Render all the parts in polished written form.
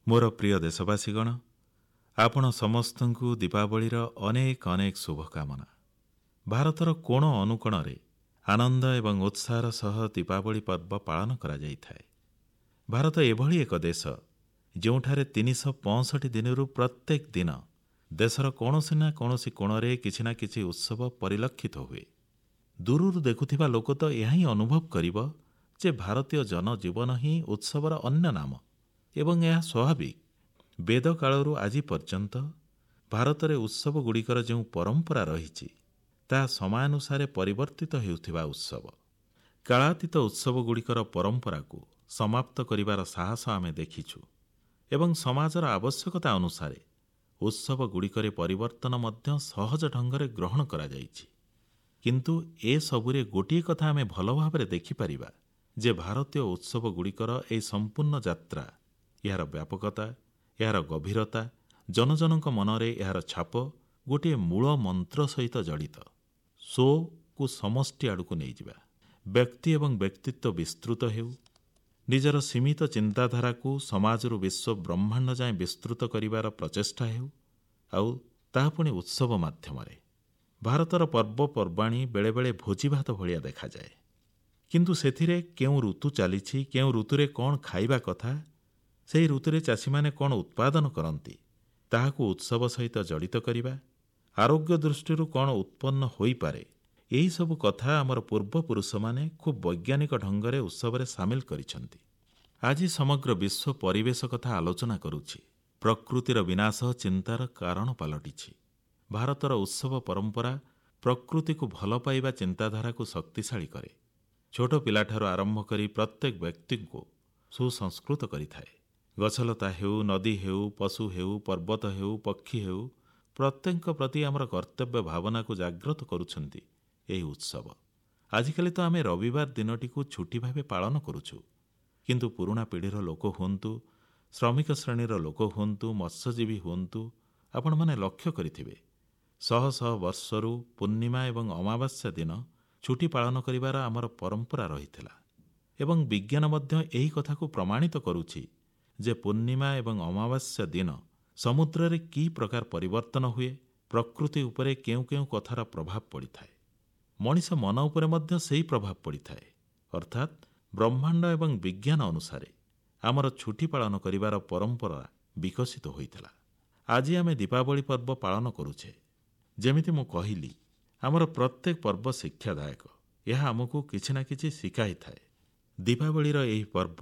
ମୋର ପ୍ରିୟ ଦେଶବାସୀଗଣ, ଆପଣ ସମସ୍ତଙ୍କୁ ଦୀପାବଳିର ଅନେକ ଅନେକ ଶୁଭକାମନା। ଭାରତର କୋଣ ଅନୁକୋଣରେ ଆନନ୍ଦ ଏବଂ ଉତ୍ସାହର ସହ ଦୀପାବଳି ପର୍ବ ପାଳନ କରାଯାଇଥାଏ। ଭାରତ ଏଭଳି ଏକ ଦେଶ ଯେଉଁଠାରେ 365 ଦିନରୁ ପ୍ରତ୍ୟେକ ଦିନ ଦେଶର କୌଣସି ନା କୌଣସି କୋଣରେ କିଛି ନା କିଛି ଉତ୍ସବ ପରିଲକ୍ଷିତ ହୁଏ। ଦୂରରୁ ଦେଖୁଥିବା ଲୋକ ତ ଏହା ହିଁ ଅନୁଭବ କରିବ ଯେ ଭାରତୀୟ ଜନଜୀବନ ହିଁ ଉତ୍ସବର ଅନ୍ୟ ନାମ ଏବଂ ଏହା ସ୍ୱାଭାବିକ। ବେଦକାଳରୁ ଆଜି ପର୍ଯ୍ୟନ୍ତ ଭାରତରେ ଉତ୍ସବଗୁଡ଼ିକର ଯେଉଁ ପରମ୍ପରା ରହିଛି ତାହା ସମୟାନୁସାରେ ପରିବର୍ତ୍ତିତ ହେଉଥିବା ଉତ୍ସବ। କାଳାତୀତ ଉତ୍ସବଗୁଡ଼ିକର ପରମ୍ପରାକୁ ସମାପ୍ତ କରିବାର ସାହସ ଆମେ ଦେଖିଛୁ ଏବଂ ସମାଜର ଆବଶ୍ୟକତା ଅନୁସାରେ ଉତ୍ସବଗୁଡ଼ିକରେ ପରିବର୍ତ୍ତନ ମଧ୍ୟ ସହଜ ଢଙ୍ଗରେ ଗ୍ରହଣ କରାଯାଇଛି। କିନ୍ତୁ ଏସବୁରେ ଗୋଟିଏ କଥା ଆମେ ଭଲ ଭାବରେ ଦେଖିପାରିବା ଯେ ଭାରତୀୟ ଉତ୍ସବଗୁଡ଼ିକର ଏହି ସମ୍ପୂର୍ଣ୍ଣ ଯାତ୍ରା, ଏହାର ବ୍ୟାପକତା, ଏହାର ଗଭୀରତା, ଜନଜନଙ୍କ ମନରେ ଏହାର ଛାପ ଗୋଟିଏ ମୂଳ ମନ୍ତ୍ର ସହିତ ଜଡ଼ିତ। ସ୍ୱକୁ ସମଷ୍ଟି ଆଡ଼କୁ ନେଇଯିବା, ବ୍ୟକ୍ତି ଏବଂ ବ୍ୟକ୍ତିତ୍ୱ ବିସ୍ତୃତ ହେଉ, ନିଜର ସୀମିତ ଚିନ୍ତାଧାରାକୁ ସମାଜରୁ ବିଶ୍ୱ ବ୍ରହ୍ମାଣ୍ଡ ଯାଏଁ ବିସ୍ତୃତ କରିବାର ପ୍ରଚେଷ୍ଟା ହେଉ, ଆଉ ତାହା ପୁଣି ଉତ୍ସବ ମାଧ୍ୟମରେ। ଭାରତର ପର୍ବପର୍ବାଣୀ ବେଳେବେଳେ ଭୋଜିଭାତ ଭଳିଆ ଦେଖାଯାଏ। କିନ୍ତୁ ସେଥିରେ କେଉଁ ଋତୁ ଚାଲିଛି, କେଉଁ ଋତୁରେ କ'ଣ ଖାଇବା କଥା, ସେହି ଋତୁରେ ଚାଷୀମାନେ କ'ଣ ଉତ୍ପାଦନ କରନ୍ତି, ତାହାକୁ ଉତ୍ସବ ସହିତ ଜଡ଼ିତ କରିବା, ଆରୋଗ୍ୟ ଦୃଷ୍ଟିରୁ କ'ଣ ଉତ୍ପନ୍ନ ହୋଇପାରେ, ଏହିସବୁ କଥା ଆମର ପୂର୍ବପୁରୁଷମାନେ ଖୁବ୍ ବୈଜ୍ଞାନିକ ଢଙ୍ଗରେ ଉତ୍ସବରେ ସାମିଲ କରିଛନ୍ତି। ଆଜି ସମଗ୍ର ବିଶ୍ୱ ପରିବେଶ କଥା ଆଲୋଚନା କରୁଛି। ପ୍ରକୃତିର ବିନାଶ ଚିନ୍ତାର କାରଣ ପାଲଟିଛି। ଭାରତର ଉତ୍ସବ ପରମ୍ପରା ପ୍ରକୃତିକୁ ଭଲ ପାଇବା ଚିନ୍ତାଧାରାକୁ ଶକ୍ତିଶାଳୀ କରେ। ଛୋଟ ପିଲାଠାରୁ ଆରମ୍ଭ କରି ପ୍ରତ୍ୟେକ ବ୍ୟକ୍ତିଙ୍କୁ ସୁସଂସ୍କୃତ କରିଥାଏ। ଗଛଲତା ହେଉ, ନଦୀ ହେଉ, ପଶୁ ହେଉ, ପର୍ବତ ହେଉ, ପକ୍ଷୀ ହେଉ, ପ୍ରତ୍ୟେକଙ୍କ ପ୍ରତି ଆମର କର୍ତ୍ତବ୍ୟ ଭାବନାକୁ ଜାଗ୍ରତ କରୁଛନ୍ତି ଏହି ଉତ୍ସବ। ଆଜିକାଲି ତ ଆମେ ରବିବାର ଦିନଟିକୁ ଛୁଟି ଭାବେ ପାଳନ କରୁଛୁ। କିନ୍ତୁ ପୁରୁଣା ପିଢ଼ିର ଲୋକ ହୁଅନ୍ତୁ, ଶ୍ରମିକ ଶ୍ରେଣୀର ଲୋକ ହୁଅନ୍ତୁ, ମତ୍ସ୍ୟଜୀବୀ ହୁଅନ୍ତୁ, ଆପଣମାନେ ଲକ୍ଷ୍ୟ କରିଥିବେ ଶହ ଶହ ବର୍ଷରୁ ପୂର୍ଣ୍ଣିମା ଏବଂ ଅମାବାସ୍ୟା ଦିନ ଛୁଟି ପାଳନ କରିବାର ଆମର ପରମ୍ପରା ରହିଥିଲା। ଏବଂ ବିଜ୍ଞାନ ମଧ୍ୟ ଏହି କଥାକୁ ପ୍ରମାଣିତ କରୁଛି ଯେ ପୂର୍ଣ୍ଣିମା ଏବଂ ଅମାବାସ୍ୟା ଦିନ ସମୁଦ୍ରରେ କି ପ୍ରକାର ପରିବର୍ତ୍ତନ ହୁଏ, ପ୍ରକୃତି ଉପରେ କେଉଁ କେଉଁ କଥାର ପ୍ରଭାବ ପଡ଼ିଥାଏ। ମଣିଷ ମନ ଉପରେ ମଧ୍ୟ ସେହି ପ୍ରଭାବ ପଡ଼ିଥାଏ। ଅର୍ଥାତ୍ ବ୍ରହ୍ମାଣ୍ଡ ଏବଂ ବିଜ୍ଞାନ ଅନୁସାରେ ଆମର ଛୁଟି ପାଳନ କରିବାର ପରମ୍ପରା ବିକଶିତ ହୋଇଥିଲା। ଆଜି ଆମେ ଦୀପାବଳି ପର୍ବ ପାଳନ କରୁଛେ। ଯେମିତି ମୁଁ କହିଲି, ଆମର ପ୍ରତ୍ୟେକ ପର୍ବ ଶିକ୍ଷାଦାୟକ। ଏହା ଆମକୁ କିଛି ନା କିଛି ଶିଖାଇଥାଏ। ଦୀପାବଳିର ଏହି ପର୍ବ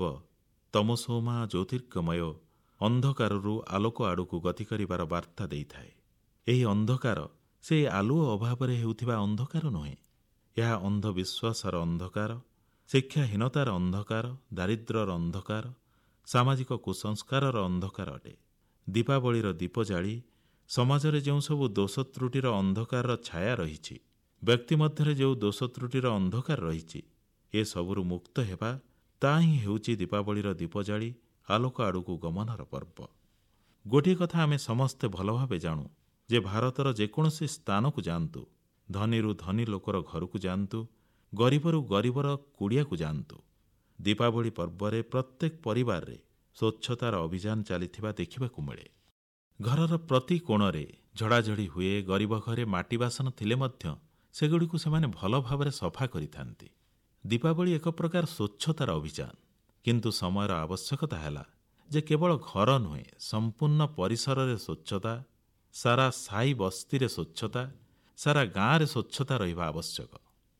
ତମସୋମା ଜ୍ୟୋତିର୍ଗମୟ, ଅନ୍ଧକାରରୁ ଆଲୋକ ଆଡ଼କୁ ଗତି କରିବାର ବାର୍ତ୍ତା ଦେଇଥାଏ। ଏହି ଅନ୍ଧକାର ସେହି ଆଲୁଅ ଅଭାବରେ ହେଉଥିବା ଅନ୍ଧକାର ନୁହେଁ। ଏହା ଅନ୍ଧବିଶ୍ୱାସର ଅନ୍ଧକାର, ଶିକ୍ଷାହୀନତାର ଅନ୍ଧକାର, ଦାରିଦ୍ର୍ୟର ଅନ୍ଧକାର, ସାମାଜିକ କୁସଂସ୍କାରର ଅନ୍ଧକାର ଅଟେ। ଦୀପାବଳିର ଦୀପ ଜାଳି ସମାଜରେ ଯେଉଁ ସବୁ ଦୋଷ ତ୍ରୁଟିର ଅନ୍ଧକାରର ଛାୟା ରହିଛି, ବ୍ୟକ୍ତି ମଧ୍ୟରେ ଯେଉଁ ଦୋଷ ତ୍ରୁଟିର ଅନ୍ଧକାର ରହିଛି, ଏସବୁରୁ ମୁକ୍ତ ହେବା, ତାହା ହିଁ ହେଉଛି ଦୀପାବଳିର ଦୀପ ଜାଳି ଆଲୋକ ଆଡ଼କୁ ଗମନର ପର୍ବ। ଗୋଟିଏ କଥା ଆମେ ସମସ୍ତେ ଭଲ ଭାବେ ଜାଣୁ ଯେ ଭାରତର ଯେକୌଣସି ସ୍ଥାନକୁ ଯାଆନ୍ତୁ, ଧନୀରୁ ଧନୀ ଲୋକର ଘରକୁ ଯାଆନ୍ତୁ, ଗରିବରୁ ଗରିବର କୁଡ଼ିଆକୁ ଯାଆନ୍ତୁ, ଦୀପାବଳି ପର୍ବରେ ପ୍ରତ୍ୟେକ ପରିବାରରେ ସ୍ୱଚ୍ଛତାର ଅଭିଯାନ ଚାଲିଥିବା ଦେଖିବାକୁ ମିଳେ। ଘରର ପ୍ରତି କୋଣରେ ଝଡ଼ାଝଡ଼ି ହୁଏ। ଗରିବ ଘରେ ମାଟି ବାସନ ଥିଲେ ମଧ୍ୟ ସେଗୁଡ଼ିକୁ ସେମାନେ ଭଲ ଭାବରେ ସଫା କରିଥାନ୍ତି। ଦୀପାବଳି ଏକ ପ୍ରକାର ସ୍ୱଚ୍ଛତାର ଅଭିଯାନ। କିନ୍ତୁ ସମୟର ଆବଶ୍ୟକତା ହେଲା ଯେ କେବଳ ଘର ନୁହେଁ, ସମ୍ପୂର୍ଣ୍ଣ ପରିସରରେ ସ୍ୱଚ୍ଛତା, ସାରା ସାହି ବସ୍ତିରେ ସ୍ୱଚ୍ଛତା, ସାରା ଗାଁରେ ସ୍ୱଚ୍ଛତା ରହିବା ଆବଶ୍ୟକ।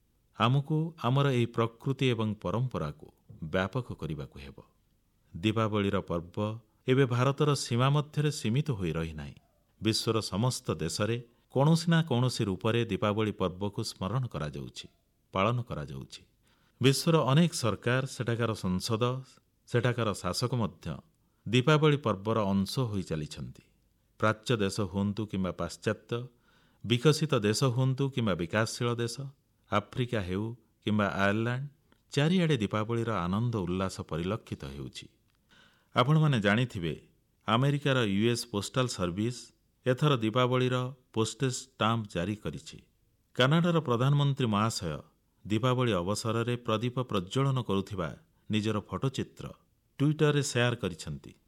ଆମକୁ ଆମର ଏହି ପ୍ରକୃତି ଏବଂ ପରମ୍ପରାକୁ ବ୍ୟାପକ କରିବାକୁ ହେବ। ଦୀପାବଳିର ପର୍ବ ଏବେ ଭାରତର ସୀମା ମଧ୍ୟରେ ସୀମିତ ହୋଇ ରହିନାହିଁ। ବିଶ୍ୱର ସମସ୍ତ ଦେଶରେ କୌଣସି ନା କୌଣସି ରୂପରେ ଦୀପାବଳି ପର୍ବକୁ ସ୍ମରଣ କରାଯାଉଛି, ପାଳନ କରାଯାଉଛି। ବିଶ୍ୱର ଅନେକ ସରକାର, ସେଠାକାର ସଂସଦ, ସେଠାକାର ଶାସକ ମଧ୍ୟ ଦୀପାବଳି ପର୍ବର ଅଂଶ ହୋଇ ଚାଲିଛନ୍ତି। ପ୍ରାଚ୍ୟ ଦେଶ ହୁଅନ୍ତୁ କିମ୍ବା ପାଶ୍ଚାତ୍ୟ, ବିକଶିତ ଦେଶ ହୁଅନ୍ତୁ କିମ୍ବା ବିକାଶଶୀଳ ଦେଶ, ଆଫ୍ରିକା ହେଉ କିମ୍ବା ଆୟାରଲାଣ୍ଡ, ଚାରିଆଡ଼େ ଦୀପାବଳିର ଆନନ୍ଦ ଉଲ୍ଲାସ ପରିଲକ୍ଷିତ ହେଉଛି। ଆପଣମାନେ ଜାଣିଥିବେ, ଆମେରିକାର ୟୁଏସ୍ ପୋଷ୍ଟାଲ ସର୍ଭିସ୍ ଏଥର ଦୀପାବଳିର ପୋଷ୍ଟେଜ ଷ୍ଟାମ୍ପ ଜାରି କରିଛି। କାନାଡାର ପ୍ରଧାନମନ୍ତ୍ରୀ ମହାଶୟ ଦୀପାବଳି ଅବସରରେ ପ୍ରଦୀପ ପ୍ରଜ୍ୱଳନ କରୁଥିବା ନିଜର ଫଟୋଚିତ୍ର ଟ୍ୱିଟରରେ ସେୟାର କରିଛନ୍ତି।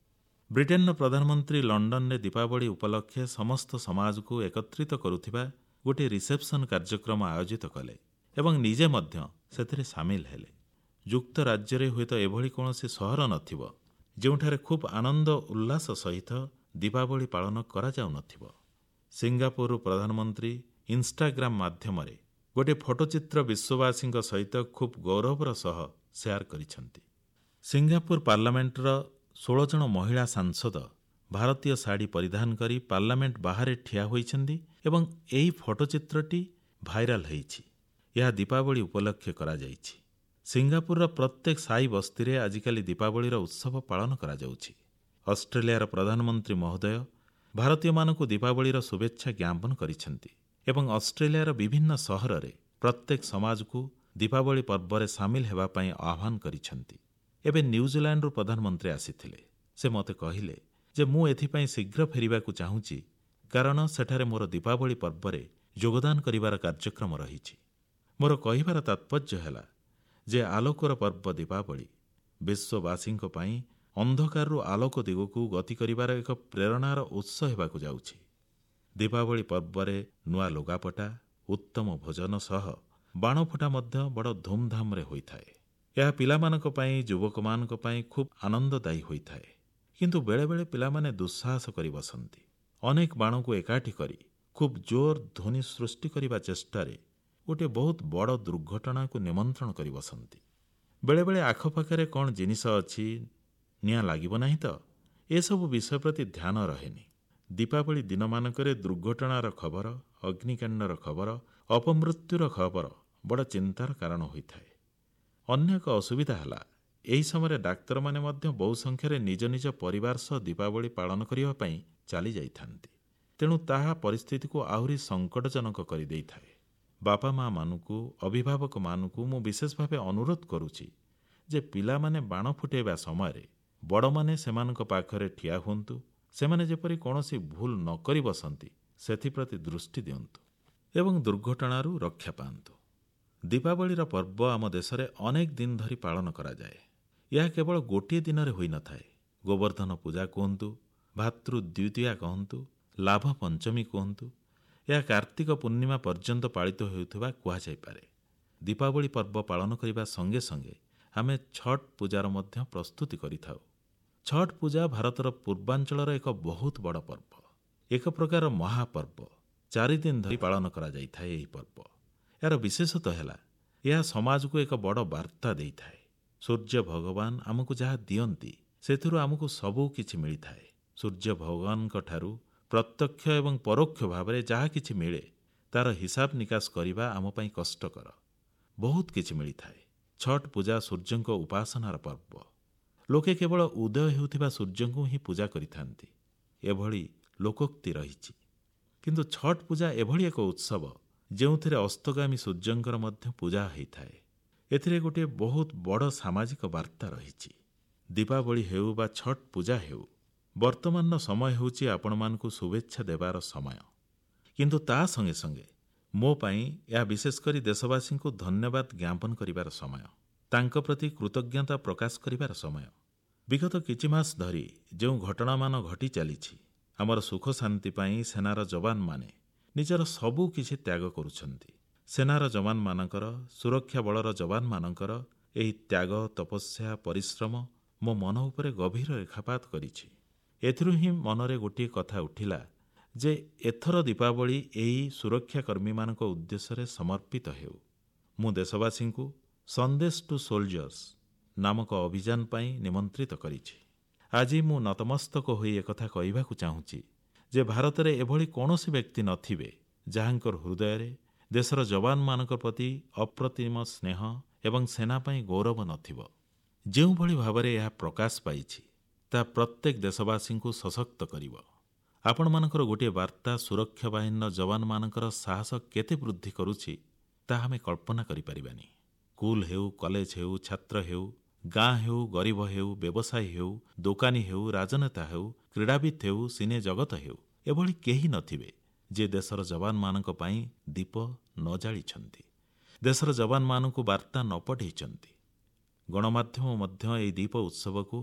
ବ୍ରିଟେନର ପ୍ରଧାନମନ୍ତ୍ରୀ ଲଣ୍ଡନରେ ଦୀପାବଳି ଉପଲକ୍ଷେ ସମସ୍ତ ସମାଜକୁ ଏକତ୍ରିତ କରୁଥିବା ଗୋଟିଏ ରିସେପ୍ସନ କାର୍ଯ୍ୟକ୍ରମ ଆୟୋଜିତ କଲେ ଏବଂ ନିଜେ ମଧ୍ୟ ସେଥିରେ ସାମିଲ ହେଲେ। ଯୁକ୍ତରାଜ୍ୟରେ ହୁଏତ ଏଭଳି କୌଣସି ସହର ନଥିବ ଯେଉଁଠାରେ ଖୁବ୍ ଆନନ୍ଦ ଉଲ୍ଲାସ ସହିତ ଦୀପାବଳି ପାଳନ କରାଯାଉନଥିବ। ସିଙ୍ଗାପୁରରୁ ପ୍ରଧାନମନ୍ତ୍ରୀ ଇନଷ୍ଟାଗ୍ରାମ ମାଧ୍ୟମରେ ଗୋଟିଏ ଫଟୋଚିତ୍ର ବିଶ୍ୱବାସୀଙ୍କ ସହିତ ଖୁବ୍ ଗୌରବର ସହ ସେୟାର କରିଛନ୍ତି। ସିଙ୍ଗାପୁର ପାର୍ଲାମେଣ୍ଟର 16 ଜଣ ମହିଳା ସାଂସଦ ଭାରତୀୟ ଶାଢ଼ୀ ପରିଧାନ କରି ପାର୍ଲାମେଣ୍ଟ ବାହାରେ ଠିଆ ହୋଇଛନ୍ତି ଏବଂ ଏହି ଫଟୋଚିତ୍ରଟି ଭାଇରାଲ ହୋଇଛି। ଏହା ଦୀପାବଳି ଉପଲକ୍ଷେ କରାଯାଇଛି। ସିଙ୍ଗାପୁରର ପ୍ରତ୍ୟେକ ସାଇ ବସ୍ତିରେ ଆଜିକାଲି ଦୀପାବଳିର ଉତ୍ସବ ପାଳନ କରାଯାଉଛି। ଅଷ୍ଟ୍ରେଲିଆର ପ୍ରଧାନମନ୍ତ୍ରୀ ମହୋଦୟ ଭାରତୀୟମାନଙ୍କୁ ଦୀପାବଳିର ଶୁଭେଚ୍ଛା ଜ୍ଞାପନ କରିଛନ୍ତି ଏବଂ ଅଷ୍ଟ୍ରେଲିଆର ବିଭିନ୍ନ ସହରରେ ପ୍ରତ୍ୟେକ ସମାଜକୁ ଦୀପାବଳି ପର୍ବରେ ସାମିଲ ହେବା ପାଇଁ ଆହ୍ୱାନ କରିଛନ୍ତି। ଏବେ ନ୍ୟୁଜିଲାଣ୍ଡରୁ ପ୍ରଧାନମନ୍ତ୍ରୀ ଆସିଥିଲେ। ସେ ମୋତେ କହିଲେ ଯେ ମୁଁ ଏଥିପାଇଁ ଶୀଘ୍ର ଫେରିବାକୁ ଚାହୁଁଛି କାରଣ ସେଠାରେ ମୋର ଦୀପାବଳି ପର୍ବରେ ଯୋଗଦାନ କରିବାର କାର୍ଯ୍ୟକ୍ରମ ରହିଛି। ମୋର କହିବାର ତାତ୍ପର୍ଯ୍ୟ ହେଲା ଯେ ଆଲୋକର ପର୍ବ ଦୀପାବଳି ବିଶ୍ୱବାସୀଙ୍କ ପାଇଁ ଅନ୍ଧକାରରୁ ଆଲୋକ ଦିଗକୁ ଗତି କରିବାର ଏକ ପ୍ରେରଣାର ଉତ୍ସ ହେବାକୁ ଯାଉଛି। ଦୀପାବଳି ପର୍ବରେ ନୂଆ ଲୁଗାପଟା, ଉତ୍ତମ ଭୋଜନ ସହ ବାଣ ଫୁଟା ମଧ୍ୟ ବଡ଼ ଧୁମଧାମରେ ହୋଇଥାଏ। ଏହା ପିଲାମାନଙ୍କ ପାଇଁ, ଯୁବକମାନଙ୍କ ପାଇଁ ଖୁବ୍ ଆନନ୍ଦଦାୟୀ ହୋଇଥାଏ। କିନ୍ତୁ ବେଳେବେଳେ ପିଲାମାନେ ଦୁଃସାହସ କରି ବସନ୍ତି। ଅନେକ ବାଣକୁ ଏକାଠି କରି ଖୁବ୍ ଜୋର ଧ୍ୱନି ସୃଷ୍ଟି କରିବା ଚେଷ୍ଟାରେ ଗୋଟିଏ ବହୁତ ବଡ଼ ଦୁର୍ଘଟଣାକୁ ନିମନ୍ତ୍ରଣ କରି ବସନ୍ତି। ବେଳେବେଳେ ଆଖପାଖରେ କ'ଣ ଜିନିଷ ଅଛି, ନିଆଁ ଲାଗିବ ନାହିଁ ତ? ଏସବୁ ବିଷୟ ପ୍ରତି ଧ୍ୟାନ ରହେନି। ଦୀପାବଳି ଦିନମାନଙ୍କରେ ଦୁର୍ଘଟଣାର ଖବର, ଅଗ୍ନିକାଣ୍ଡର ଖବର, ଅପମୃତ୍ୟୁର ଖବର ବଡ଼ ଚିନ୍ତାର କାରଣ ହୋଇଥାଏ। ଅନ୍ୟ ଏକ ଅସୁବିଧା ହେଲା ଏହି ସମୟରେ ଡାକ୍ତରମାନେ ମଧ୍ୟ ବହୁ ସଂଖ୍ୟାରେ ନିଜ ନିଜ ପରିବାର ସହ ଦୀପାବଳି ପାଳନ କରିବା ପାଇଁ ଚାଲି ଯାଇଥାନ୍ତି। ତେଣୁ ତାହା ପରିସ୍ଥିତିକୁ ଆହୁରି ସଙ୍କଟଜନକ କରିଦେଇଥାଏ। ବାପା ମା ମାନଙ୍କୁ, ଅଭିଭାବକମାନଙ୍କୁ ମୁଁ ବିଶେଷ ଭାବେ ଅନୁରୋଧ କରୁଛି ଯେ ପିଲାମାନେ ବାଣ ଫୁଟାଇବା ସମୟରେ ବଡ଼ମାନେ ସେମାନଙ୍କ ପାଖରେ ଠିଆ ହୁଅନ୍ତୁ। ସେମାନେ ଯେପରି କୌଣସି ଭୁଲ ନ କରି ବସନ୍ତି ସେଥିପ୍ରତି ଦୃଷ୍ଟି ଦିଅନ୍ତୁ ଏବଂ ଦୁର୍ଘଟଣାରୁ ରକ୍ଷା ପାଆନ୍ତୁ। ଦୀପାବଳିର ପର୍ବ ଆମ ଦେଶରେ ଅନେକ ଦିନ ଧରି ପାଳନ କରାଯାଏ। ଏହା କେବଳ ଗୋଟିଏ ଦିନରେ ହୋଇନଥାଏ। ଗୋବର୍ଦ୍ଧନ ପୂଜା କୁହନ୍ତୁ, ଭାତୃ ଦ୍ୱିତୀୟା କହନ୍ତୁ, ଲାଭ ପଞ୍ଚମୀ କୁହନ୍ତୁ, ଏହା କାର୍ତ୍ତିକ ପୂର୍ଣ୍ଣିମା ପର୍ଯ୍ୟନ୍ତ ପାଳିତ ହେଉଥିବା କୁହାଯାଇପାରେ। ଦୀପାବଳି ପର୍ବ ପାଳନ କରିବା ସଙ୍ଗେ ସଙ୍ଗେ ଆମେ ଛଠ୍ ପୂଜାର ମଧ୍ୟ ପ୍ରସ୍ତୁତି କରିଥାଉ। ଛଠ୍ ପୂଜା ଭାରତର ପୂର୍ବାଞ୍ଚଳର ଏକ ବହୁତ ବଡ଼ ପର୍ବ, ଏକ ପ୍ରକାର ମହାପର୍ବ। 4 ଦିନ ଧରି ପାଳନ କରାଯାଇଥାଏ। ଏହି ପର୍ବ ଏହାର ବିଶେଷତ୍ୱ ହେଲା ଏହା ସମାଜକୁ ଏକ ବଡ଼ ବାର୍ତ୍ତା ଦେଇଥାଏ। ସୂର୍ଯ୍ୟ ଭଗବାନ ଆମକୁ ଯାହା ଦିଅନ୍ତି ସେଥିରୁ ଆମକୁ ସବୁ କିଛି ମିଳିଥାଏ। ସୂର୍ଯ୍ୟ ଭଗବାନଙ୍କ ଠାରୁ ପ୍ରତ୍ୟକ୍ଷ ଏବଂ ପରୋକ୍ଷ ଭାବରେ ଯାହା କିଛି ମିଳେ ତାର ହିସାବ ନିକାଶ କରିବା ଆମ ପାଇଁ କଷ୍ଟକର। ବହୁତ କିଛି ମିଳିଥାଏ। ଛଠ୍ ପୂଜା ସୂର୍ଯ୍ୟଙ୍କ ଉପାସନାର ପର୍ବ। ଲୋକେ କେବଳ ଉଦୟ ହେଉଥିବା ସୂର୍ଯ୍ୟଙ୍କୁ ହିଁ ପୂଜା କରିଥାନ୍ତି, ଏଭଳି ଲୋକୋକ୍ତି ରହିଛି। କିନ୍ତୁ ଛଠ୍ ପୂଜା ଏଭଳି ଏକ ଉତ୍ସବ ଯେଉଁଥିରେ ଅସ୍ତଗାମୀ ସୂର୍ଯ୍ୟଙ୍କର ମଧ୍ୟ ପୂଜା ହୋଇଥାଏ। ଏଥିରେ ଗୋଟିଏ ବହୁତ ବଡ଼ ସାମାଜିକ ବାର୍ତ୍ତା ରହିଛି। ଦୀପାବଳି ହେଉ ବା ଛଠ୍ ପୂଜା ହେଉ, ବର୍ତ୍ତମାନର ସମୟ ହେଉଛି ଆପଣମାନଙ୍କୁ ଶୁଭେଚ୍ଛା ଦେବାର ସମୟ। କିନ୍ତୁ ତା ସଙ୍ଗେ ସଙ୍ଗେ ମୋ ପାଇଁ ଏହା ବିଶେଷ କରି ଦେଶବାସୀଙ୍କୁ ଧନ୍ୟବାଦ ଜ୍ଞାପନ କରିବାର ସମୟ, ତାଙ୍କ ପ୍ରତି କୃତଜ୍ଞତା ପ୍ରକାଶ କରିବାର ସମୟ। ବିଗତ କିଛି ମାସ ଧରି ଯେଉଁ ଘଟଣାମାନ ଘଟି ଚାଲିଛି, ଆମର ସୁଖ ଶାନ୍ତି ପାଇଁ ସେନାର ଯବାନମାନେ ନିଜର ସବୁ କିଛି ତ୍ୟାଗ କରୁଛନ୍ତି। ସେନାର ଯବାନମାନଙ୍କର, ସୁରକ୍ଷା ବଳର ଯବାନମାନଙ୍କର ଏହି ତ୍ୟାଗ, ତପସ୍ୟା, ପରିଶ୍ରମ ମୋ ମନ ଉପରେ ଗଭୀର ରେଖାପାତ କରିଛି। ଏଥିରୁ ହିଁ ମନରେ ଗୋଟିଏ କଥା ଉଠିଲା ଯେ ଏଥର ଦୀପାବଳି ଏହି ସୁରକ୍ଷାକର୍ମୀମାନଙ୍କ ଉଦ୍ଦେଶ୍ୟରେ ସମର୍ପିତ ହେଉ। ମୁଁ ଦେଶବାସୀଙ୍କୁ ସନ୍ଦେଶ ଟୁ ସୋଲଜର୍ସ ନାମକ ଅଭିଯାନ ପାଇଁ ନିମନ୍ତ୍ରିତ କରିଛି। ଆଜି ମୁଁ ନତମସ୍ତକ ହୋଇ ଏକଥା କହିବାକୁ ଚାହୁଁଛି ଯେ ଭାରତରେ ଏଭଳି କୌଣସି ବ୍ୟକ୍ତି ନଥିବେ ଯାହାଙ୍କର ହୃଦୟରେ ଦେଶର ଯବାନମାନଙ୍କ ପ୍ରତି ଅପ୍ରତିମ ସ୍ନେହ ଏବଂ ସେନା ପାଇଁ ଗୌରବ ନଥିବ। ଯେଉଁଭଳି ଭାବରେ ଏହା ପ୍ରକାଶ ପାଇଛି ତାହା ପ୍ରତ୍ୟେକ ଦେଶବାସୀଙ୍କୁ ସଶକ୍ତ କରିବ। ଆପଣମାନଙ୍କର ଗୋଟିଏ ବାର୍ତ୍ତା ସୁରକ୍ଷା ବାହିନୀର ଯବାନମାନଙ୍କର ସାହସ କେତେ ବୃଦ୍ଧି କରୁଛି ତାହା ଆମେ କଳ୍ପନା କରିପାରିବାନି। ସ୍କୁଲ ହେଉ, କଲେଜ ହେଉ, ଛାତ୍ର ହେଉ, ଗାଁ ହେଉ, ଗରିବ ହେଉ, ବ୍ୟବସାୟୀ ହେଉ, ଦୋକାନୀ ହେଉ, ରାଜନେତା ହେଉ, କ୍ରୀଡ଼ାବିତ ହେଉ, ସିନେ ଜଗତ ହେଉ, ଏଭଳି କେହି ନଥିବେ ଯେ ଦେଶର ଯବାନମାନଙ୍କ ପାଇଁ ଦୀପ ନ ଜାଳିଛନ୍ତି, ଦେଶର ଯବାନମାନଙ୍କୁ ବାର୍ତ୍ତା ନ ପଠାଇଛନ୍ତି। ଗଣମାଧ୍ୟମ ମଧ୍ୟ ଏହି ଦୀପ ଉତ୍ସବକୁ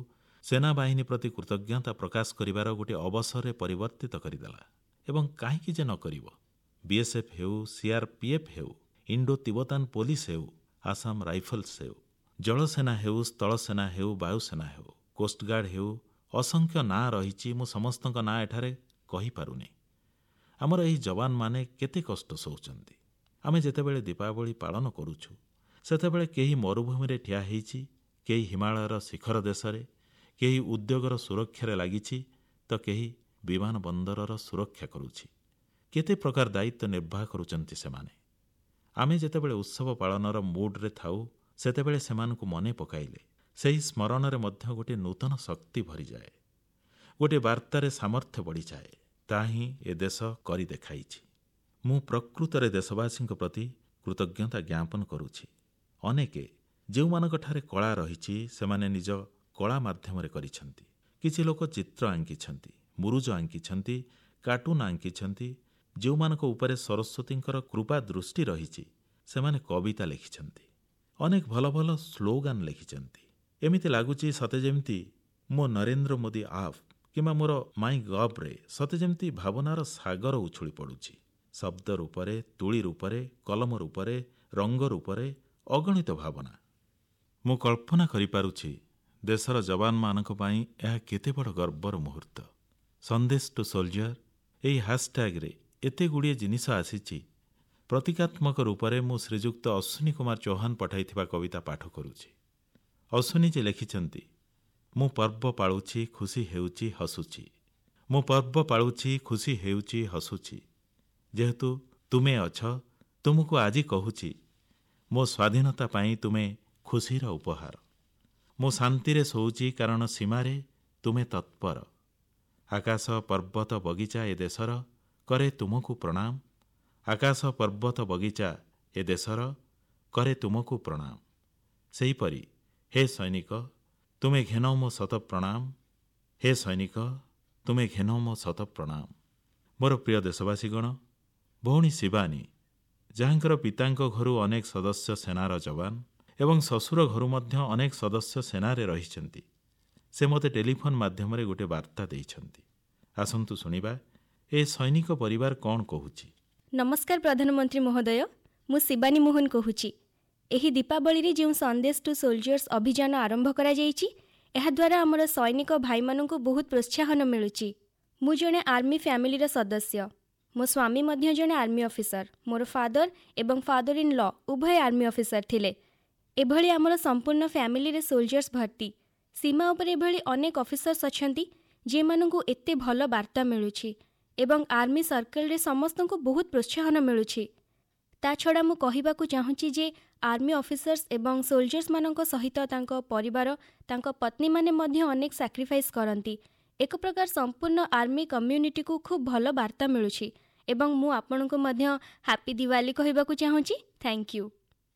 ସେନାବାହିନୀ ପ୍ରତି କୃତଜ୍ଞତା ପ୍ରକାଶ କରିବାର ଗୋଟିଏ ଅବସରରେ ପରିବର୍ତ୍ତିତ କରିଦେଲା। ଏବଂ କାହିଁକି ଯେ ନ କରିବ? ବିଏସ୍ଏଫ୍ ହେଉ, ସିଆର୍ପିଏଫ୍ ହେଉ, ଇଣ୍ଡୋ ତିବ୍ବତାନ ପୋଲିସ ହେଉ, ଆସାମ ରାଇଫଲ୍ସ ହେଉ, ଜଳସେନା ହେଉ, ସ୍ଥଳସେନା ହେଉ, ବାୟୁସେନା ହେଉ, କୋଷ୍ଟଗାର୍ଡ ହେଉ, ଅସଂଖ୍ୟ ନାଁ ରହିଛି। ମୁଁ ସମସ୍ତଙ୍କ ନାଁ ଏଠାରେ କହିପାରୁନି। ଆମର ଏହି ଯବାନମାନେ କେତେ କଷ୍ଟ ସହୁଛନ୍ତି। ଆମେ ଯେତେବେଳେ ଦୀପାବଳି ପାଳନ କରୁଛୁ, ସେତେବେଳେ କେହି ମରୁଭୂମିରେ ଠିଆ ହେଇଛି, କେହି ହିମାଳୟର ଶିଖର ଦେଶରେ, କେହି ଉଦ୍ୟୋଗର ସୁରକ୍ଷାରେ ଲାଗିଛି, ତ କେହି ବିମାନ ବନ୍ଦରର ସୁରକ୍ଷା କରୁଛି। କେତେ ପ୍ରକାର ଦାୟିତ୍ୱ ନିର୍ବାହ କରୁଛନ୍ତି ସେମାନେ। ଆମେ ଯେତେବେଳେ ଉତ୍ସବ ପାଳନର ମୁଡ୍ରେ ଥାଉ, ସେତେବେଳେ ସେମାନଙ୍କୁ ମନେ ପକାଇଲେ ସେହି ସ୍ମରଣରେ ମଧ୍ୟ ଗୋଟିଏ ନୂତନ ଶକ୍ତି ଭରିଯାଏ, ଗୋଟିଏ ବାର୍ତ୍ତାରେ ସାମର୍ଥ୍ୟ ବଢ଼ିଯାଏ। ତାହା ହିଁ ଏ ଦେଶ କରି ଦେଖାଇଛି। ମୁଁ ପ୍ରକୃତରେ ଦେଶବାସୀଙ୍କ ପ୍ରତି କୃତଜ୍ଞତା ଜ୍ଞାପନ କରୁଛି। ଅନେକେ ଯେଉଁମାନଙ୍କଠାରେ କଳା ରହିଛି, ସେମାନେ ନିଜ କଳା ମାଧ୍ୟମରେ କରିଛନ୍ତି। କିଛି ଲୋକ ଚିତ୍ର ଆଙ୍କିଛନ୍ତି, ମୁରୁଜ ଆଙ୍କିଛନ୍ତି, କାର୍ଟୁନ ଆଙ୍କିଛନ୍ତି। ଯେଉଁମାନଙ୍କ ଉପରେ ସରସ୍ୱତୀଙ୍କର କୃପା ଦୃଷ୍ଟି ରହିଛି, ସେମାନେ କବିତା ଲେଖିଛନ୍ତି। ଅନେକ ଭଲ ଭଲ ସ୍ଲୋଗାନ ଲେଖିଛନ୍ତି। ଏମିତି ଲାଗୁଛି ସତେ ଯେମିତି ମୋ ନରେନ୍ଦ୍ର ମୋଦି ଆପ୍ କିମ୍ବା ମୋର ମାଇଁ ଗଭ୍ରେ ସତେ ଯେମିତି ଭାବନାର ସାଗର ଉଛୁଳି ପଡ଼ୁଛି। ଶବ୍ଦ ରୂପରେ, ତୁଳି ରୂପରେ, କଲମ ରୂପରେ, ରଙ୍ଗ ରୂପରେ, ଅଗଣିତ ଭାବନା। ମୁଁ କଳ୍ପନା କରିପାରୁଛି ଦେଶର ଯବାନମାନଙ୍କ ପାଇଁ ଏହା କେତେ ବଡ଼ ଗର୍ବର ମୁହୂର୍ତ୍ତ। ସନ୍ଦେଶ ଟୁ ସୋଲଜର, ଏହି ହ୍ୟାଶଟ୍ୟାଗରେ ଏତେ ଗୁଡ଼ିଏ ଜିନିଷ ଆସିଛି। ପ୍ରତୀକାତ୍ମକ ରୂପରେ ମୁଁ ଶ୍ରୀଯୁକ୍ତ ଅଶ୍ୱିନୀ କୁମାର ଚୌହାନ ପଠାଇଥିବା କବିତା ପାଠ କରୁଛି। ଅଶ୍ୱିନୀଜୀ ଲେଖିଛନ୍ତି, ମୁଁ ପର୍ବ ପାଳୁଛି, ଖୁସି ହେଉଛି, ହସୁଛି। ମୁଁ ପର୍ବ ପାଳୁଛି, ଖୁସି ହେଉଛି, ହସୁଛି। ଯେହେତୁ ତୁମେ ଅଛ, ତୁମକୁ ଆଜି କହୁଛି, ମୋ ସ୍ୱାଧୀନତା ପାଇଁ ତୁମେ ଖୁସିର ଉପହାର। ମୁଁ ଶାନ୍ତିରେ ଶୋଉଛି କାରଣ ସୀମାରେ ତୁମେ ତତ୍ପର। ଆକାଶ ପର୍ବତ ବଗିଚା ଏ ଦେଶର କରେ ତୁମକୁ ପ୍ରଣାମ। ଆକାଶ ପର୍ବତ ବଗିଚା ଏ ଦେଶର କରେ ତୁମକୁ ପ୍ରଣାମ। ସେହିପରି ହେ ସୈନିକ, ତୁମେ ଘେନ ମୋ ଶତ ପ୍ରଣାମ। ହେ ସୈନିକ, ତୁମେ ଘେନ ମୋ ଶତ ପ୍ରଣାମ। ମୋର ପ୍ରିୟ ଦେଶବାସୀଗଣ, ଭଉଣୀ ଶିବାନୀ, ଯାହାଙ୍କର ପିତାଙ୍କ ଘରୁ ଅନେକ ସଦସ୍ୟ ସେନାର ଯବାନ ଏବଂ ଶ୍ୱଶୁର ଘରୁ ମଧ୍ୟ ଅନେକ ସଦସ୍ୟ ସେନାରେ ରହିଛନ୍ତି, ସେ ମୋତେ ଟେଲିଫୋନ ମାଧ୍ୟମରେ ଗୋଟିଏ ବାର୍ତ୍ତା ଦେଇଛନ୍ତି। ଆସନ୍ତୁ ଶୁଣିବା ଏ ସୈନିକ ପରିବାର କ'ଣ କହୁଛି। ନମସ୍କାର ପ୍ରଧାନମନ୍ତ୍ରୀ ମହୋଦୟ, ମୁଁ ଶିବାନୀ ମୋହନ କହୁଛି। ଏହି ଦୀପାବଳିରେ ଯେଉଁ ସନ୍ଦେଶ ଟୁ ସୋଲଜର୍ସ ଅଭିଯାନ ଆରମ୍ଭ କରାଯାଇଛି, ଏହାଦ୍ୱାରା ଆମର ସୈନିକ ଭାଇମାନଙ୍କୁ ବହୁତ ପ୍ରୋତ୍ସାହନ ମିଳୁଛି। ମୁଁ ଜଣେ ଆର୍ମି ଫ୍ୟାମିଲିର ସଦସ୍ୟ। ମୋ ସ୍ୱାମୀ ମଧ୍ୟ ଜଣେ ଆର୍ମି ଅଫିସର। ମୋର ଫାଦର ଏବଂ ଫାଦର ଇନ୍ ଲ ଉଭୟ ଆର୍ମି ଅଫିସର ଥିଲେ। ଏଭଳି ଆମର ସମ୍ପୂର୍ଣ୍ଣ ଫ୍ୟାମିଲିରେ ସୋଲଜର୍ସ ଭର୍ତ୍ତି। ସୀମା ଉପରେ ଏଭଳି ଅନେକ ଅଫିସର୍ସ ଅଛନ୍ତି ଯେଉଁମାନଙ୍କୁ ଏତେ ଭଲ ବାର୍ତ୍ତା ମିଳୁଛି ଏବଂ ଆର୍ମି ସର୍କଲରେ ସମସ୍ତଙ୍କୁ ବହୁତ ପ୍ରୋତ୍ସାହନ ମିଳୁଛି। ତା ଛଡ଼ା ମୁଁ କହିବାକୁ ଚାହୁଁଛି ଯେ ଆର୍ମି ଅଫିସର୍ସ ଏବଂ ସୋଲଜର୍ସମାନଙ୍କ ସହିତ ତାଙ୍କ ପରିବାର, ତାଙ୍କ ପତ୍ନୀମାନେ ମଧ୍ୟ ଅନେକ ସାକ୍ରିଫାଇସ୍ କରନ୍ତି। ଏକ ପ୍ରକାର ସମ୍ପୂର୍ଣ୍ଣ ଆର୍ମି କମ୍ୟୁନିଟିକୁ ଖୁବ୍ ଭଲ ବାର୍ତ୍ତା ମିଳୁଛି ଏବଂ ମୁଁ ଆପଣଙ୍କୁ ମଧ୍ୟ ହାପି ଦିୱାଲି କହିବାକୁ ଚାହୁଁଛି। Thank you.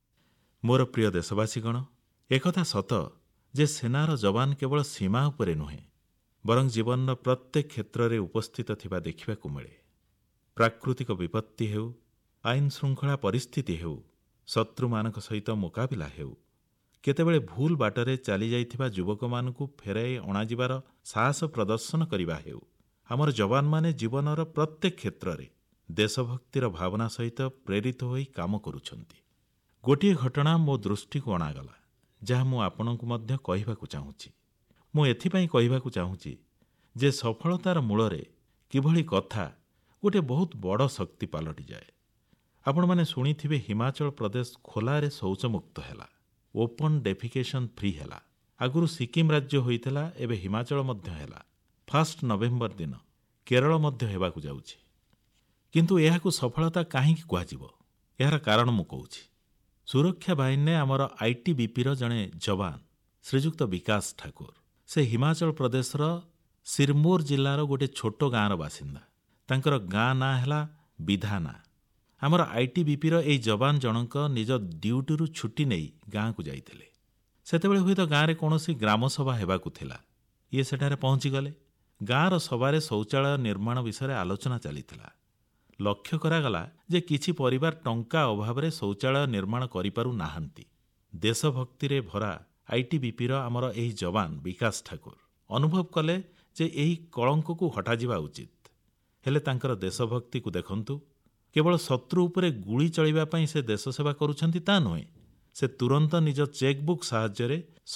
ମୋର ପ୍ରିୟ ଦେଶବାସୀଗଣ, ଏକଥା ସତ ଯେ ସେନାର ଯବାନ କେବଳ ସୀମା ଉପରେ ନୁହେଁ, ବରଂ ଜୀବନର ପ୍ରତ୍ୟେକ କ୍ଷେତ୍ରରେ ଉପସ୍ଥିତ ଥିବା ଦେଖିବାକୁ ମିଳେ। ପ୍ରାକୃତିକ ବିପତ୍ତି ହେଉ, ଆଇନ ଶୃଙ୍ଖଳା ପରିସ୍ଥିତି ହେଉ, ଶତ୍ରୁମାନଙ୍କ ସହିତ ମୁକାବିଲା ହେଉ, କେତେବେଳେ ଭୁଲ ବାଟରେ ଚାଲିଯାଇଥିବା ଯୁବକମାନଙ୍କୁ ଫେରାଇ ଅଣାଯିବାର ସାହସ ପ୍ରଦର୍ଶନ କରିବା ହେଉ, ଆମର ଯବାନମାନେ ଜୀବନର ପ୍ରତ୍ୟେକ କ୍ଷେତ୍ରରେ ଦେଶଭକ୍ତିର ଭାବନା ସହିତ ପ୍ରେରିତ ହୋଇ କାମ କରୁଛନ୍ତି। ଗୋଟିଏ ଘଟଣା ମୋ ଦୃଷ୍ଟିକୁ ଅଣାଗଲା, ଯାହା ମୁଁ ଆପଣଙ୍କୁ ମଧ୍ୟ କହିବାକୁ ଚାହୁଁଛି। ମୁଁ ଏଥିପାଇଁ କହିବାକୁ ଚାହୁଁଛି ଯେ ସଫଳତାର ମୂଳରେ କିଭଳି କଥା ଗୋଟିଏ ବହୁତ ବଡ଼ ଶକ୍ତି ପାଲଟିଯାଏ। ଆପଣମାନେ ଶୁଣିଥିବେ ହିମାଚଳ ପ୍ରଦେଶ ଖୋଲାରେ ଶୌଚମୁକ୍ତ ହେଲା, ଓପନ୍ ଡେଫିକେସନ୍ ଫ୍ରି ହେଲା। ଆଗରୁ ସିକିମ ରାଜ୍ୟ ହୋଇଥିଲା, ଏବେ ହିମାଚଳ ମଧ୍ୟ ହେଲା। 1 ନଭେମ୍ବର ଦିନ କେରଳ ମଧ୍ୟ ହେବାକୁ ଯାଉଛି। କିନ୍ତୁ ଏହାକୁ ସଫଳତା କାହିଁକି କୁହାଯିବ? ଏହାର କାରଣ ମୁଁ କହୁଛି। ସୁରକ୍ଷା ବାହିନୀରେ ଆମର ଆଇଟିବିପିର ଜଣେ ଯବାନ ଶ୍ରୀଯୁକ୍ତ ବିକାଶ ଠାକୁର, ସେ ହିମାଚଳ ପ୍ରଦେଶର ସିରମୌର ଜିଲ୍ଲାର ଗୋଟିଏ ଛୋଟ ଗାଁର ବାସିନ୍ଦା। ତାଙ୍କର ଗାଁ ନାଁ ହେଲା ବିଧାନା। ଆମର ଆଇଟିବିପିର ଏହି ଯବାନ ଜଣଙ୍କ ନିଜ ଡ୍ୟୁଟିରୁ ଛୁଟି ନେଇ ଗାଁକୁ ଯାଇଥିଲେ। ସେତେବେଳେ ହୁଏତ ଗାଁରେ କୌଣସି ଗ୍ରାମସଭା ହେବାକୁ ଥିଲା। ଇଏ ସେଠାରେ ପହଞ୍ଚିଗଲେ। ଗାଁର ସଭାରେ ଶୌଚାଳୟ ନିର୍ମାଣ ବିଷୟରେ ଆଲୋଚନା ଚାଲିଥିଲା। ଲକ୍ଷ୍ୟ କରାଗଲା ଯେ କିଛି ପରିବାର ଟଙ୍କା ଅଭାବରେ ଶୌଚାଳୟ ନିର୍ମାଣ କରିପାରୁ ନାହାନ୍ତି। ଦେଶଭକ୍ତିରେ ଭରା ଆଇଟିବିପିର ଆମର ଏହି ଯବାନ ବିକାଶ ଠାକୁର ଅନୁଭବ କଲେ ଯେ ଏହି କଳଙ୍କକୁ ହଟାଯିବା ଉଚିତ। ହେଲେ ତାଙ୍କର ଦେଶଭକ୍ତିକୁ ଦେଖନ୍ତୁ। କେବଳ ଶତ୍ରୁ ଉପରେ ଗୁଳି ଚଳିବା ପାଇଁ ସେ ଦେଶ ସେବା କରୁଛନ୍ତି ତା ନୁହେଁ। ସେ ତୁରନ୍ତ ନିଜ ଚେକ୍ ବୁକ୍ ସାହାଯ୍ୟରେ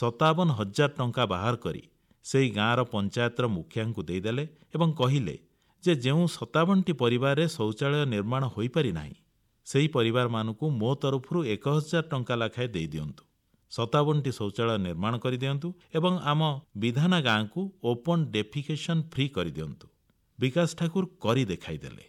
57,000 ଟଙ୍କା ବାହାର କରି ସେହି ଗାଁର ପଞ୍ଚାୟତର ମୁଖିଆଙ୍କୁ ଦେଇଦେଲେ ଏବଂ କହିଲେ ଯେ ଯେଉଁ 57ଟି ପରିବାରରେ ଶୌଚାଳୟ ନିର୍ମାଣ ହୋଇପାରିନାହିଁ ସେହି ପରିବାରମାନଙ୍କୁ ମୋ ତରଫରୁ 1,000 ଟଙ୍କା ଲେଖାଏଁ ଦେଇଦିଅନ୍ତୁ। 57ଟି ଶୌଚାଳୟ ନିର୍ମାଣ କରିଦିଅନ୍ତୁ ଏବଂ ଆମ ବିଧାନା ଗାଁକୁ ଓପନ୍ ଡେଫିକେସନ୍ ଫ୍ରି କରିଦିଅନ୍ତୁ। ବିକାଶ ଠାକୁର କରି ଦେଖାଇଦେଲେ।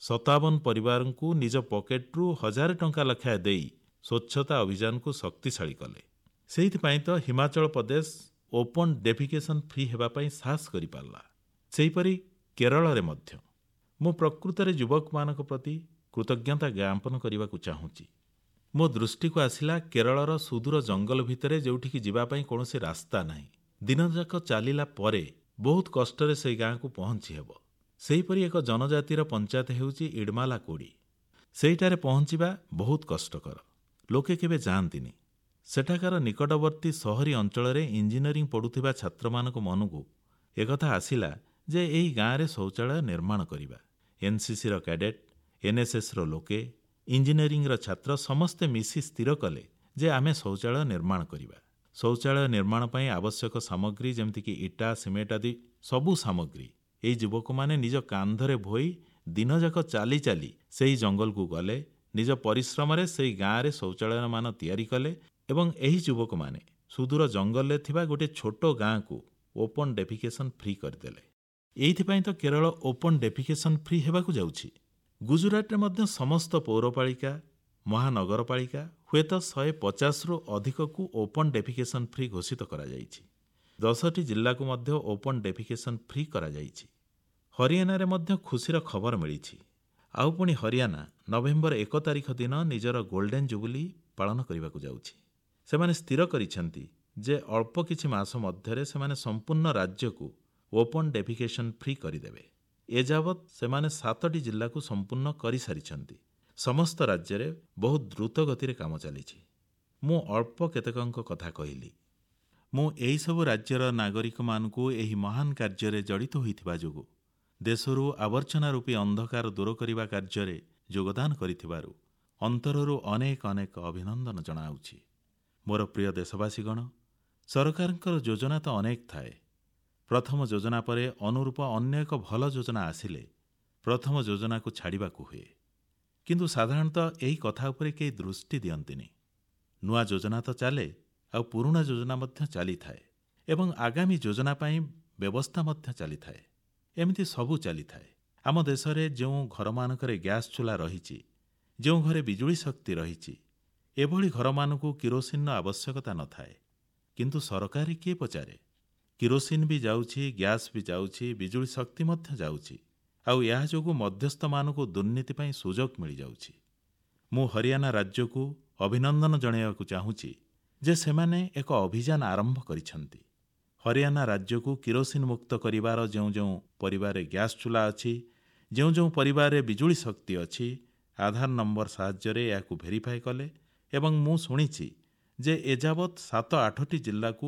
57 ପରିବାରଙ୍କୁ ନିଜ ପକେଟରୁ 1,000 ଟଙ୍କା ଲେଖାଏଁ ଦେଇ ସ୍ୱଚ୍ଛତା ଅଭିଯାନକୁ ଶକ୍ତିଶାଳୀ କଲେ। ସେଇଥିପାଇଁ ତ Himachal Pradesh open defecation free ହେବା ପାଇଁ ସାହସ କରିପାରିଲା। ସେହିପରି କେରଳରେ ମଧ୍ୟ ମୁଁ ପ୍ରକୃତରେ ଯୁବକମାନଙ୍କ ପ୍ରତି କୃତଜ୍ଞତା ଜ୍ଞାପନ କରିବାକୁ ଚାହୁଁଛି। ମୋ ଦୃଷ୍ଟିକୁ ଆସିଲା କେରଳର ସୁଦୂର ଜଙ୍ଗଲ ଭିତରେ ଯେଉଁଠିକି ଯିବା ପାଇଁ କୌଣସି ରାସ୍ତା ନାହିଁ। ଦିନଯାକ ଚାଲିଲା ପରେ ବହୁତ କଷ୍ଟରେ ସେହି ଗାଁକୁ ପହଞ୍ଚି ହେବ। ସେହିପରି ଏକ ଜନଜାତିର ପଞ୍ଚାୟତ ହେଉଛି ଇଡମାଲା କୋଡି। ସେହିଠାରେ ପହଞ୍ଚିବା ବହୁତ କଷ୍ଟକର। ଲୋକେ କେବେ ଯାଆନ୍ତିନି। ସେଠାକାର ନିକଟବର୍ତ୍ତୀ ସହରୀ ଅଞ୍ଚଳରେ ଇଞ୍ଜିନିୟରିଂ ପଢ଼ୁଥିବା ଛାତ୍ରମାନଙ୍କ ମନକୁ ଏକଥା ଆସିଲା ଯେ ଏହି ଗାଁରେ ଶୌଚାଳୟ ନିର୍ମାଣ କରିବା। ଏନ୍ସିସିର କ୍ୟାଡେଟ୍, ଏନ୍ଏସ୍ଏସ୍ର ଲୋକେ, ଇଞ୍ଜିନିୟରିଂର ଛାତ୍ର ସମସ୍ତେ ମିଶି ସ୍ଥିର କଲେ ଯେ ଆମେ ଶୌଚାଳୟ ନିର୍ମାଣ କରିବା। ଶୌଚାଳୟ ନିର୍ମାଣ ପାଇଁ ଆବଶ୍ୟକ ସାମଗ୍ରୀ ଯେମିତିକି ଇଟା, ସିମେଣ୍ଟ ଆଦି ସବୁ ସାମଗ୍ରୀ ଏହି ଯୁବକମାନେ ନିଜ କାନ୍ଧରେ ବୋହି ଦିନଯାକ ଚାଲି ଚାଲି ସେହି ଜଙ୍ଗଲକୁ ଗଲେ। ନିଜ ପରିଶ୍ରମରେ ସେହି ଗାଁରେ ଶୌଚାଳୟମାନ ତିଆରି କଲେ ଏବଂ ଏହି ଯୁବକମାନେ ସୁଦୂର ଜଙ୍ଗଲରେ ଥିବା ଗୋଟିଏ ଛୋଟ ଗାଁକୁ ଓପନ୍ ଡେଫିକେସନ୍ ଫ୍ରି କରିଦେଲେ। ଏଇଥିପାଇଁ ତ କେରଳ ଓପନ୍ ଡେଫିକେସନ୍ ଫ୍ରି ହେବାକୁ ଯାଉଛି। ଗୁଜରାଟରେ ମଧ୍ୟ ସମସ୍ତ ପୌରପାଳିକା, ମହାନଗରପାଳିକା ହୁଏତ 150ରୁ ଅଧିକକୁ ଓପନ୍ ଡେଫିକେସନ୍ ଫ୍ରି ଘୋଷିତ କରାଯାଇଛି। 10ଟି ଜିଲ୍ଲାକୁ ମଧ୍ୟ ଓପନ୍ ଡେଫିକେସନ୍ ଫ୍ରି କରାଯାଇଛି। ହରିୟାଣାରେ ମଧ୍ୟ ଖୁସିର ଖବର ମିଳିଛି। ଆଉ ପୁଣି ହରିୟାଣା ନଭେମ୍ବର 1 ତାରିଖ ଦିନ ନିଜର ଗୋଲ୍ଡେନ୍ ଜୁବଲି ପାଳନ କରିବାକୁ ଯାଉଛି। ସେମାନେ ସ୍ଥିର କରିଛନ୍ତି ଯେ ଅଳ୍ପ କିଛି ମାସ ମଧ୍ୟରେ ସେମାନେ ସମ୍ପୂର୍ଣ୍ଣ ରାଜ୍ୟକୁ ଓପନ୍ ଡେଫିକେସନ୍ ଫ୍ରି କରିଦେବେ। ଏଯାବତ୍ ସେମାନେ 7ଟି ଜିଲ୍ଲାକୁ ସମ୍ପୂର୍ଣ୍ଣ କରିସାରିଛନ୍ତି। ସମସ୍ତ ରାଜ୍ୟରେ ବହୁତ ଦ୍ରୁତ ଗତିରେ କାମ ଚାଲିଛି। ମୁଁ ଅଳ୍ପ କେତେକଙ୍କ କଥା କହିଲି। ମୁଁ ଏହିସବୁ ରାଜ୍ୟର ନାଗରିକମାନଙ୍କୁ ଏହି ମହାନ କାର୍ଯ୍ୟରେ ଜଡ଼ିତ ହୋଇଥିବା ଯୋଗୁଁ ଦେଶରୁ ଆବର୍ଜନା ରୂପୀ ଅନ୍ଧକାର ଦୂର କରିବା କାର୍ଯ୍ୟରେ ଯୋଗଦାନ କରିଥିବାରୁ ଅନ୍ତରରୁ ଅନେକ ଅନେକ ଅଭିନନ୍ଦନ ଜଣାଉଛି। ମୋର ପ୍ରିୟ ଦେଶବାସୀଗଣ, ସରକାରଙ୍କର ଯୋଜନା ତ ଅନେକ ଥାଏ। ପ୍ରଥମ ଯୋଜନା ପରେ ଅନୁରୂପ ଅନ୍ୟ ଏକ ଭଲ ଯୋଜନା ଆସିଲେ ପ୍ରଥମ ଯୋଜନାକୁ ଛାଡ଼ିବାକୁ ହୁଏ। କିନ୍ତୁ ସାଧାରଣତଃ ଏହି କଥା ଉପରେ କେହି ଦୃଷ୍ଟି ଦିଅନ୍ତିନି। ନୂଆ ଯୋଜନା ତ ଚାଲେ, ଆଉ ପୁରୁଣା ଯୋଜନା ମଧ୍ୟ ଚାଲିଥାଏ ଏବଂ ଆଗାମୀ ଯୋଜନା ପାଇଁ ବ୍ୟବସ୍ଥା ମଧ୍ୟ ଚାଲିଥାଏ। ଏମିତି ସବୁ ଚାଲିଥାଏ। ଆମ ଦେଶରେ ଯେଉଁ ଘରମାନଙ୍କରେ ଗ୍ୟାସ୍ ଚୁଲା ରହିଛି, ଯେଉଁ ଘରେ ବିଜୁଳି ଶକ୍ତି ରହିଛି, ଏଭଳି ଘରମାନଙ୍କୁ କିରୋସିନର ଆବଶ୍ୟକତା ନଥାଏ। କିନ୍ତୁ ସରକାର କିଏ ପଚାରେ? କିରୋସିନ ବି ଯାଉଛି, ଗ୍ୟାସ୍ ବି ଯାଉଛି, ବିଜୁଳି ଶକ୍ତି ମଧ୍ୟ ଯାଉଛି। ଆଉ ଏହା ଯୋଗୁଁ ମଧ୍ୟସ୍ଥମାନଙ୍କୁ ଦୁର୍ନୀତି ପାଇଁ ସୁଯୋଗ ମିଳିଯାଉଛି। ମୁଁ ହରିୟାଣା ରାଜ୍ୟକୁ ଅଭିନନ୍ଦନ ଜଣାଇବାକୁ ଚାହୁଁଛି ଯେ ସେମାନେ ଏକ ଅଭିଯାନ ଆରମ୍ଭ କରିଛନ୍ତି। ହରିୟାଣା ରାଜ୍ୟକୁ କିରୋସିନ ମୁକ୍ତ କରିବାର ଯେଉଁ ଯେଉଁ ପରିବାରରେ ଗ୍ୟାସ୍ ଚୁଲା ଅଛି, ଯେଉଁ ଯେଉଁ ପରିବାରରେ ବିଜୁଳି ଶକ୍ତି ଅଛି, ଆଧାର ନମ୍ବର ସାହାଯ୍ୟରେ ଏହାକୁ ଭେରିଫାଏ କଲେ ଏବଂ ମୁଁ ଶୁଣିଛି ଯେ ଏଯାବତ୍ 7-8ଟି ଜିଲ୍ଲାକୁ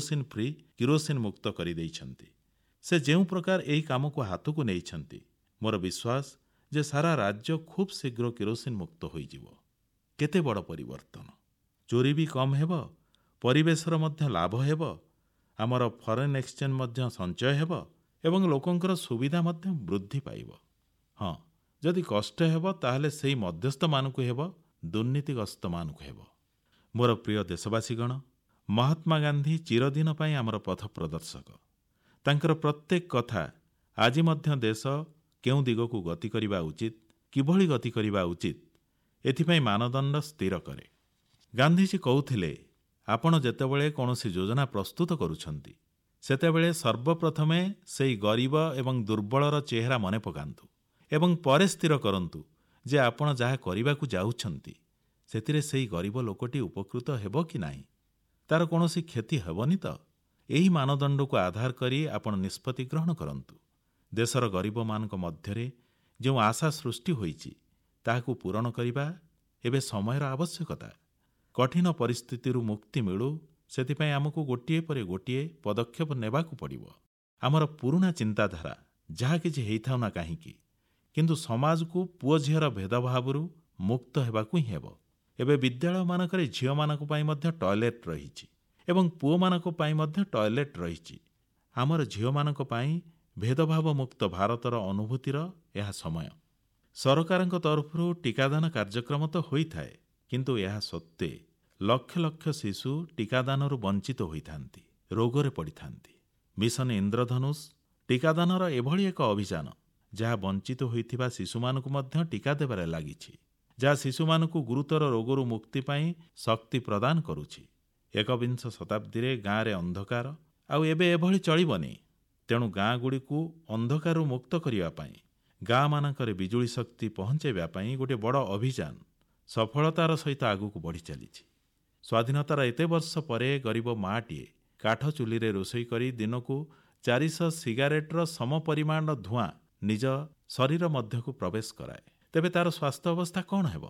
କିରୋସିନ ମୁକ୍ତ କରିଦେଇଛନ୍ତି। ସେ ଯେଉଁ ପ୍ରକାର ଏହି କାମକୁ ହାତକୁ ନେଇଛନ୍ତି, ମୋର ବିଶ୍ୱାସ ଯେ ସାରା ରାଜ୍ୟ ଖୁବ୍ ଶୀଘ୍ର କିରୋସିନ ମୁକ୍ତ ହୋଇଯିବ। କେତେ ବଡ଼ ପରିବର୍ତ୍ତନ! ଚୋରି ବି କମ୍ ହେବ, ପରିବେଶର ମଧ୍ୟ ଲାଭ ହେବ, ଆମର ଫରେନ୍ ଏକ୍ସଚେଞ୍ଜ ମଧ୍ୟ ସଞ୍ଚୟ ହେବ ଏବଂ ଲୋକଙ୍କର ସୁବିଧା ମଧ୍ୟ ବୃଦ୍ଧି ପାଇବ। ହଁ, ଯଦି କଷ୍ଟ ହେବ ତାହେଲେ ସେହି ମଧ୍ୟସ୍ଥମାନଙ୍କୁ ହେବ, ଦୁର୍ନୀତିଗ୍ରସ୍ତମାନଙ୍କୁ ହେବ। ମୋର ପ୍ରିୟ ଦେଶବାସୀଗଣ, ମହାତ୍ମା ଗାନ୍ଧୀ ଚିରଦିନ ପାଇଁ ଆମର ପଥ ପ୍ରଦର୍ଶକ। ତାଙ୍କର ପ୍ରତ୍ୟେକ କଥା ଆଜି ମଧ୍ୟ ଦେଶ କେଉଁ ଦିଗକୁ ଗତି କରିବା ଉଚିତ, କିଭଳି ଗତି କରିବା ଉଚିତ, ଏଥିପାଇଁ ମାନଦଣ୍ଡ ସ୍ଥିର କରେ। ଗାନ୍ଧୀଜୀ କହୁଥିଲେ, ଆପଣ ଯେତେବେଳେ କୌଣସି ଯୋଜନା ପ୍ରସ୍ତୁତ କରୁଛନ୍ତି, ସେତେବେଳେ ସର୍ବପ୍ରଥମେ ସେହି ଗରିବ ଏବଂ ଦୁର୍ବଳର ଚେହେରା ମନେ ପକାନ୍ତୁ ଏବଂ ପରେ ସ୍ଥିର କରନ୍ତୁ ଯେ ଆପଣ ଯାହା କରିବାକୁ ଯାଉଛନ୍ତି ସେଥିରେ ସେହି ଗରିବ ଲୋକଟି ଉପକୃତ ହେବ କି ନାହିଁ, ତାର କୌଣସି କ୍ଷତି ହେବନି ତ? ଏହି ମାନଦଣ୍ଡକୁ ଆଧାର କରି ଆପଣ ନିଷ୍ପତ୍ତି ଗ୍ରହଣ କରନ୍ତୁ। ଦେଶର ଗରିବମାନଙ୍କ ମଧ୍ୟରେ ଯେଉଁ ଆଶା ସୃଷ୍ଟି ହୋଇଛି ତାହାକୁ ପୂରଣ କରିବା ଏବେ ସମୟର ଆବଶ୍ୟକତା। କଠିନ ପରିସ୍ଥିତିରୁ ମୁକ୍ତି ମିଳୁ, ସେଥିପାଇଁ ଆମକୁ ଗୋଟିଏ ପରେ ଗୋଟିଏ ପଦକ୍ଷେପ ନେବାକୁ ପଡ଼ିବ। ଆମର ପୁରୁଣା ଚିନ୍ତାଧାରା ଯାହା କିଛି ହେଇଥାଉ ନା କାହିଁକି, କିନ୍ତୁ ସମାଜକୁ ପୁଅ ଝିଅର ଭେଦଭାବରୁ ମୁକ୍ତ ହେବାକୁ ହିଁ ହେବ। ଏବେ ବିଦ୍ୟାଳୟମାନଙ୍କରେ ଝିଅମାନଙ୍କ ପାଇଁ ମଧ୍ୟ ଟଏଲେଟ୍ ରହିଛି ଏବଂ ପୁଅମାନଙ୍କ ପାଇଁ ମଧ୍ୟ ଟଏଲେଟ୍ ରହିଛି। ଆମର ଝିଅମାନଙ୍କ ପାଇଁ ଭେଦଭାବ ମୁକ୍ତ ଭାରତର ଅନୁଭୂତିର ଏହା ସମୟ। ସରକାରଙ୍କ ତରଫରୁ ଟିକାଦାନ କାର୍ଯ୍ୟକ୍ରମ ତ ହୋଇଥାଏ, କିନ୍ତୁ ଏହା ସତ୍ତ୍ୱେ ଲକ୍ଷ ଲକ୍ଷ ଶିଶୁ ଟିକାଦାନରୁ ବଞ୍ଚିତ ହୋଇଥାନ୍ତି, ରୋଗରେ ପଡ଼ିଥାନ୍ତି। ମିଶନ ଇନ୍ଦ୍ରଧନୁଷ ଟିକାଦାନର ଏଭଳି ଏକ ଅଭିଯାନ ଯାହା ବଞ୍ଚିତ ହୋଇଥିବା ଶିଶୁମାନଙ୍କୁ ମଧ୍ୟ ଟିକା ଦେବାରେ ଲାଗିଛି, ଯାହା ଶିଶୁମାନଙ୍କୁ ଗୁରୁତର ରୋଗରୁ ମୁକ୍ତି ପାଇଁ ଶକ୍ତି ପ୍ରଦାନ କରୁଛି। ଏକବିଂଶ ଶତାବ୍ଦୀରେ ଗାଁରେ ଅନ୍ଧକାର ଆଉ ଏବେ ଏଭଳି ଚଳିବନି। ତେଣୁ ଗାଁଗୁଡ଼ିକୁ ଅନ୍ଧକାରରୁ ମୁକ୍ତ କରିବା ପାଇଁ, ଗାଁମାନଙ୍କରେ ବିଜୁଳି ଶକ୍ତି ପହଞ୍ଚାଇବା ପାଇଁ ଗୋଟିଏ ବଡ଼ ଅଭିଯାନ ସଫଳତାର ସହିତ ଆଗକୁ ବଢ଼ି ଚାଲିଛି। ସ୍ୱାଧୀନତାର ଏତେ ବର୍ଷ ପରେ ଗରିବ ମାଟିଏ କାଠ ଚୁଲିରେ ରୋଷେଇ କରି ଦିନକୁ 400 ସିଗାରେଟର ସମ ପରିମାଣର ଧୂଆଁ ନିଜ ଶରୀର ମଧ୍ୟକୁ ପ୍ରବେଶ କରାଏ, ତେବେ ତାର ସ୍ୱାସ୍ଥ୍ୟ ଅବସ୍ଥା କ'ଣ ହେବ?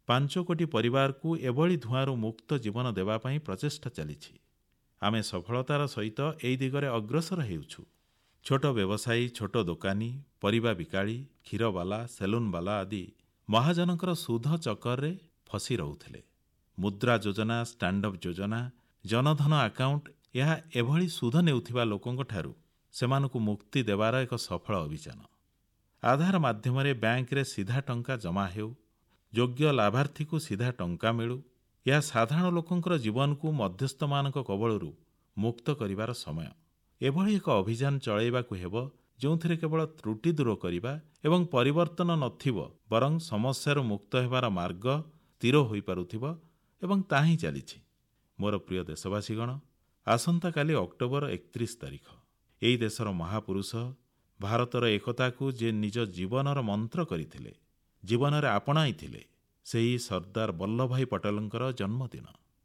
5 କୋଟି ପରିବାରକୁ ଏଭଳି ଧୂଆଁରୁ ମୁକ୍ତ ଜୀବନ ଦେବା ପାଇଁ ପ୍ରଚେଷ୍ଟା ଚାଲିଛି। ଆମେ ସଫଳତାର ସହିତ ଏହି ଦିଗରେ ଅଗ୍ରସର ହେଉଛୁ। ଛୋଟ ବ୍ୟବସାୟୀ, ଛୋଟ ଦୋକାନୀ, ପରିବା ବିକାଳି, କ୍ଷୀରବାଲା, ସେଲୁନବାଲା ଆଦି ମହାଜନଙ୍କର ସୁଧ ଚକ୍କରରେ ଫସି ରହୁଥିଲେ। ମୁଦ୍ରା ଯୋଜନା, ଷ୍ଟାଣ୍ଡଅପ୍ ଯୋଜନା, ଜନଧନ ଆକାଉଣ୍ଟ ଏହା ଏଭଳି ସୁଧ ନେଉଥିବା ଲୋକଙ୍କଠାରୁ ସେମାନଙ୍କୁ ମୁକ୍ତି ଦେବାର ଏକ ସଫଳ ଅଭିଯାନ। ଆଧାର ମାଧ୍ୟମରେ ବ୍ୟାଙ୍କରେ ସିଧା ଟଙ୍କା ଜମା ହେଉ, ଯୋଗ୍ୟ ଲାଭାର୍ଥୀକୁ ସିଧା ଟଙ୍କା ମିଳୁ, ଏହା ସାଧାରଣ ଲୋକଙ୍କର ଜୀବନକୁ ମଧ୍ୟସ୍ଥମାନଙ୍କ କବଳରୁ ମୁକ୍ତ କରିବାର ସମୟ। ଏଭଳି ଏକ ଅଭିଯାନ ଚଳାଇବାକୁ ହେବ ଯେଉଁଥିରେ କେବଳ ତ୍ରୁଟି ଦୂର କରିବା ଏବଂ ପରିବର୍ତ୍ତନ ନଥିବ, ବରଂ ସମସ୍ୟାରୁ ମୁକ୍ତ ହେବାର ମାର୍ଗ ସ୍ଥିର ହୋଇପାରୁଥିବ ଏବଂ ତାହା ହିଁ ଚାଲିଛି। ମୋର ପ୍ରିୟ ଦେଶବାସୀଗଣ, ଆସନ୍ତାକାଲି ଅକ୍ଟୋବର 31 ତାରିଖ। ଏହି ଦେଶର ମହାପୁରୁଷ ଭାରତର ଏକତାକୁ ଯେ ନିଜ ଜୀବନର ମନ୍ତ୍ର କରିଥିଲେ, ଜୀବନରେ ଆପଣାଇଥିଲେ, ସେହି ସର୍ଦ୍ଦାର ବଲ୍ଲଭଭାଇ ପଟେଲଙ୍କର ଜନ୍ମଦିନ।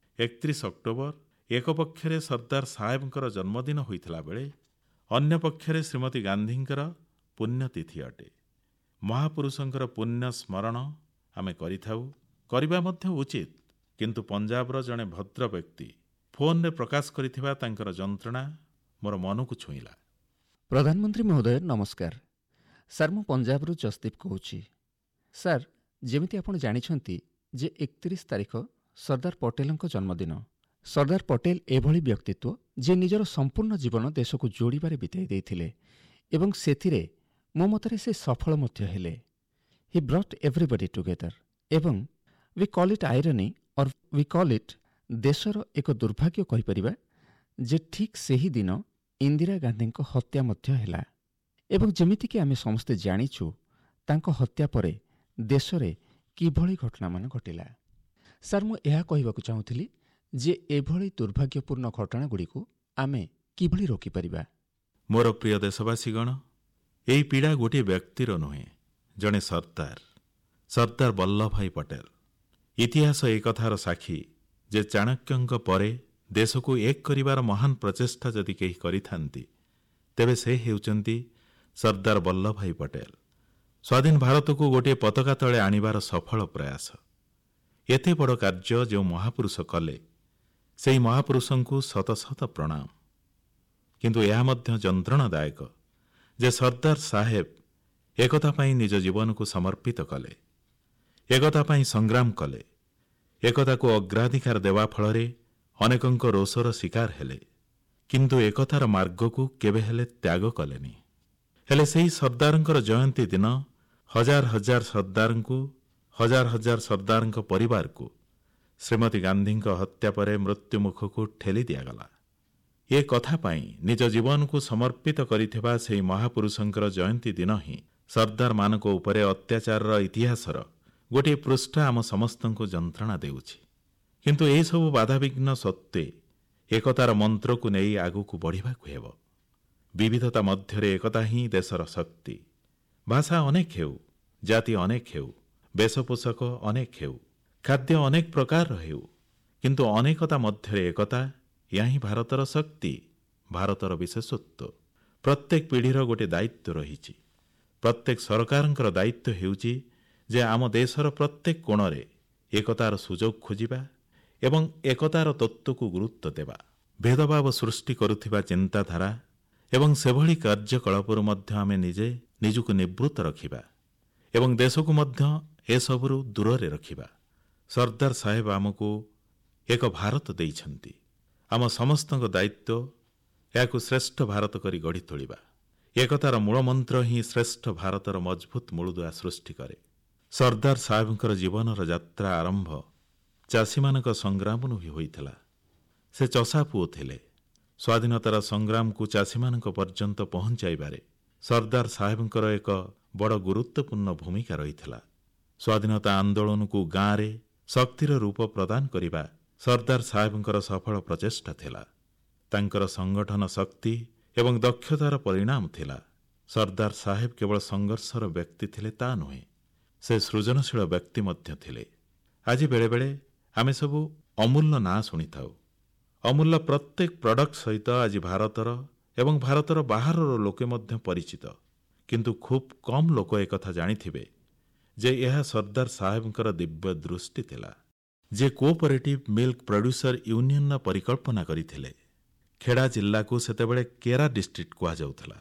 31 ଅକ୍ଟୋବର ଏକ ପକ୍ଷରେ ସର୍ଦ୍ଦାର ସାହେବଙ୍କର ଜନ୍ମଦିନ ହୋଇଥିଲା ବେଳେ ଅନ୍ୟ ପକ୍ଷରେ ଶ୍ରୀମତୀ ଗାନ୍ଧୀଙ୍କର ପୁଣ୍ୟତିଥି ଅଟେ। ମହାପୁରୁଷଙ୍କର ପୁଣ୍ୟ ସ୍ମରଣ ଆମେ କରିଥାଉ, କରିବା ମଧ୍ୟ ଉଚିତ। କିନ୍ତୁ ପଞ୍ଜାବର ଜଣେ ଭଦ୍ର ବ୍ୟକ୍ତି ଫୋନରେ ପ୍ରକାଶ କରିଥିବା ତାଙ୍କର ଯନ୍ତ୍ରଣା ମୋର ମନକୁ ଛୁଇଁଲା। ପ୍ରଧାନମନ୍ତ୍ରୀ ମହୋଦୟ ନମସ୍କାର। ସାର୍, ମୁଁ ପଞ୍ଜାବରୁ ଜସଦୀପ କହୁଛି। ସାର୍, ଯେମିତି ଆପଣ ଜାଣିଛନ୍ତି ଯେ 31 ତାରିଖ ସର୍ଦ୍ଦାର ପଟେଲଙ୍କ ଜନ୍ମଦିନ। ସର୍ଦ୍ଦାର ପଟେଲ ଏଭଳି ବ୍ୟକ୍ତିତ୍ୱ ଯିଏ ନିଜର ସମ୍ପୂର୍ଣ୍ଣ ଜୀବନ ଦେଶକୁ ଯୋଡ଼ିବାରେ ବିତାଇ ଦେଇଥିଲେ ଏବଂ ସେଥିରେ ମୋ ମତରେ ସେ ସଫଳ ମଧ୍ୟ ହେଲେ। ହି ବ୍ରଟ୍ ଏଭ୍ରିବଡି ଟୁଗେଦର ଏବଂ we call it irony or we call it ଦେଶର ଏକ ଦୁର୍ଭାଗ୍ୟ କହିପାରିବା ଯେ ଠିକ୍ ସେହି ଦିନ ଇନ୍ଦିରା ଗାନ୍ଧୀଙ୍କ ହତ୍ୟା ମଧ୍ୟ ହେଲା ଏବଂ ଯେମିତିକି ଆମେ ସମସ୍ତେ ଜାଣିଛୁ ତାଙ୍କ ହତ୍ୟା ପରେ ଦେଶରେ କିଭଳି ଘଟଣାମାନ ଘଟିଲା। ସାର୍, ମୁଁ ଏହା କହିବାକୁ ଚାହୁଁଥିଲି ଯେ ଏଭଳି ଦୁର୍ଭାଗ୍ୟପୂର୍ଣ୍ଣ ଘଟଣାଗୁଡ଼ିକୁ ଆମେ କିଭଳି ରୋକିପାରିବା। ମୋର ପ୍ରିୟ ଦେଶବାସୀଗଣ, ଏହି ପୀଡ଼ା ଗୋଟିଏ ବ୍ୟକ୍ତିର ନୁହେଁ, ଜଣେ ସର୍ଦ୍ଦାର ବଲ୍ଲଭଭାଇ ପଟେଲ। ଇତିହାସ ଏ କଥାର ସାକ୍ଷୀ ଯେ ଚାଣକ୍ୟଙ୍କ ପରେ ଦେଶକୁ ଏକ କରିବାର ମହାନ ପ୍ରଚେଷ୍ଟା ଯଦି କେହି କରିଥାନ୍ତି, ତେବେ ସେ ହେଉଛନ୍ତି ସର୍ଦ୍ଦାର ବଲ୍ଲଭଭାଇ ପଟେଲ। ସ୍ୱାଧୀନ ଭାରତକୁ ଗୋଟିଏ ପତାକା ତଳେ ଆଣିବାର ସଫଳ ପ୍ରୟାସ। ଏତେ ବଡ଼ କାର୍ଯ୍ୟ ଯେଉଁ ମହାପୁରୁଷ କଲେ, ସେହି ମହାପୁରୁଷଙ୍କୁ ଶତ ଶତ ପ୍ରଣାମ। କିନ୍ତୁ ଏହା ମଧ୍ୟ ଯନ୍ତ୍ରଣାଦାୟକ ଯେ ସର୍ଦ୍ଦାର ସାହେବ ଏକତା ପାଇଁ ନିଜ ଜୀବନକୁ ସମର୍ପିତ କଲେ, ଏକତା ପାଇଁ ସଂଗ୍ରାମ କଲେ, ଏକତାକୁ ଅଗ୍ରାଧିକାର ଦେବା ଫଳରେ ଅନେକଙ୍କ ରୋଷର ଶିକାର ହେଲେ, କିନ୍ତୁ ଏକତାର ମାର୍ଗକୁ କେବେ ହେଲେ ତ୍ୟାଗ କଲେନି। ହେଲେ ସେହି ସର୍ଦ୍ଦାରଙ୍କର ଜୟନ୍ତୀ ଦିନ ହଜାର ହଜାର ସର୍ଦ୍ଦାରଙ୍କୁ, ହଜାର ହଜାର ସର୍ଦ୍ଦାରଙ୍କ ପରିବାରକୁ ଶ୍ରୀମତୀ ଗାନ୍ଧୀଙ୍କ ହତ୍ୟା ପରେ ମୃତ୍ୟୁମୁଖକୁ ଠେଲି ଦିଆଗଲା। ଏ କଥା ପାଇଁ ନିଜ ଜୀବନକୁ ସମର୍ପିତ କରିଥିବା ସେହି ମହାପୁରୁଷଙ୍କର ଜୟନ୍ତୀ ଦିନ ହିଁ ସର୍ଦ୍ଦାରମାନଙ୍କ ଉପରେ ଅତ୍ୟାଚାରର ଇତିହାସର ଗୋଟିଏ ପୃଷ୍ଠା ଆମ ସମସ୍ତଙ୍କୁ ଯନ୍ତ୍ରଣା ଦେଉଛି। କିନ୍ତୁ ଏହିସବୁ ବାଧାବିଘ୍ନ ସତ୍ତ୍ୱେ ଏକତାର ମନ୍ତ୍ରକୁ ନେଇ ଆଗକୁ ବଢ଼ିବାକୁ ହେବ। ବିବିଧତା ମଧ୍ୟରେ ଏକତା ହିଁ ଦେଶର ଶକ୍ତି। ଭାଷା ଅନେକ ହେଉ, ଜାତି ଅନେକ ହେଉ, ବେଶପୋଷାକ ଅନେକ ହେଉ, ଖାଦ୍ୟ ଅନେକ ପ୍ରକାରର ହେଉ, କିନ୍ତୁ ଅନେକତା ମଧ୍ୟରେ ଏକତା, ଏହା ହିଁ ଭାରତର ଶକ୍ତି, ଭାରତର ବିଶେଷତ୍ୱ। ପ୍ରତ୍ୟେକ ପିଢ଼ିର ଗୋଟିଏ ଦାୟିତ୍ୱ ରହିଛି। ପ୍ରତ୍ୟେକ ସରକାରଙ୍କର ଦାୟିତ୍ୱ ହେଉଛି ଯେ ଆମ ଦେଶର ପ୍ରତ୍ୟେକ କୋଣରେ ଏକତାର ସୁଯୋଗ ଖୋଜିବା ଏବଂ ଏକତାର ତତ୍ତ୍ୱକୁ ଗୁରୁତ୍ୱ ଦେବା। ଭେଦଭାବ ସୃଷ୍ଟି କରୁଥିବା ଚିନ୍ତାଧାରା ଏବଂ ସେଭଳି କାର୍ଯ୍ୟକଳାପରୁ ମଧ୍ୟ ଆମେ ନିଜକୁ ନିବୃତ୍ତ ରଖିବା ଏବଂ ଦେଶକୁ ମଧ୍ୟ ଏସବୁରୁ ଦୂରରେ ରଖିବା। ସର୍ଦ୍ଦାର ସାହେବ ଆମକୁ ଏକ ଭାରତ ଦେଇଛନ୍ତି। ଆମ ସମସ୍ତଙ୍କ ଦାୟିତ୍ୱ ଏହାକୁ ଶ୍ରେଷ୍ଠ ଭାରତ କରି ଗଢ଼ି ତୋଳିବା। ଏକତାର ମୂଳମନ୍ତ୍ର ହିଁ ଶ୍ରେଷ୍ଠ ଭାରତର ମଜବୁତ ମୂଳଦୁଆ ସୃଷ୍ଟି କରେ। ସର୍ଦ୍ଦାର ସାହେବଙ୍କର ଜୀବନର ଯାତ୍ରା ଆରମ୍ଭ ଚାଷୀମାନଙ୍କ ସଂଗ୍ରାମରୁ ହିଁ ହୋଇଥିଲା। ସେ ଚଷା ପୁଅ ଥିଲେ। ସ୍ୱାଧୀନତାର ସଂଗ୍ରାମକୁ ଚାଷୀମାନଙ୍କ ପର୍ଯ୍ୟନ୍ତ ପହଞ୍ଚାଇବାରେ ସର୍ଦ୍ଦାର ସାହେବଙ୍କର ଏକ ବଡ଼ ଗୁରୁତ୍ୱପୂର୍ଣ୍ଣ ଭୂମିକା ରହିଥିଲା। ସ୍ୱାଧୀନତା ଆନ୍ଦୋଳନକୁ ଗାଁରେ ଶକ୍ତିର ରୂପ ପ୍ରଦାନ କରିବା ସର୍ଦ୍ଦାର ସାହେବଙ୍କର ସଫଳ ପ୍ରଚେଷ୍ଟା ଥିଲା। ତାଙ୍କର ସଂଗଠନ ଶକ୍ତି ଏବଂ ଦକ୍ଷତାର ପରିଣାମ ଥିଲା। ସର୍ଦ୍ଦାର ସାହେବ କେବଳ ସଂଘର୍ଷର ବ୍ୟକ୍ତି ଥିଲେ ତା ନୁହେଁ, ସେ ସୃଜନଶୀଳ ବ୍ୟକ୍ତି ମଧ୍ୟ ଥିଲେ। ଆଜି ବେଳେବେଳେ ଆମେ ସବୁ ଅମୂଲ୍ୟ ନାଁ ଶୁଣିଥାଉ। ଅମୂଲ୍ୟ ପ୍ରତ୍ୟେକ ପ୍ରଡକ୍ଟ ସହିତ ଆଜି ଭାରତର ଏବଂ ଭାରତର ବାହାରର ଲୋକେ ମଧ୍ୟ ପରିଚିତ। କିନ୍ତୁ ଖୁବ୍ କମ୍ ଲୋକ ଏକଥା ଜାଣିଥିବେ ଯେ ଏହା ସର୍ଦ୍ଦାର ସାହେବଙ୍କର ଦିବ୍ୟ ଦୃଷ୍ଟି ଥିଲା, ଯେ କୋଅପରେଟିଭ ମିଲ୍କ ପ୍ରଡ୍ୟୁସର ୟୁନିୟନର ପରିକଳ୍ପନା କରିଥିଲେ। ଖେଡ଼ା ଜିଲ୍ଲାକୁ ସେତେବେଳେ କେରା ଡିଷ୍ଟ୍ରିକ୍ଟ କୁହାଯାଉଥିଲା।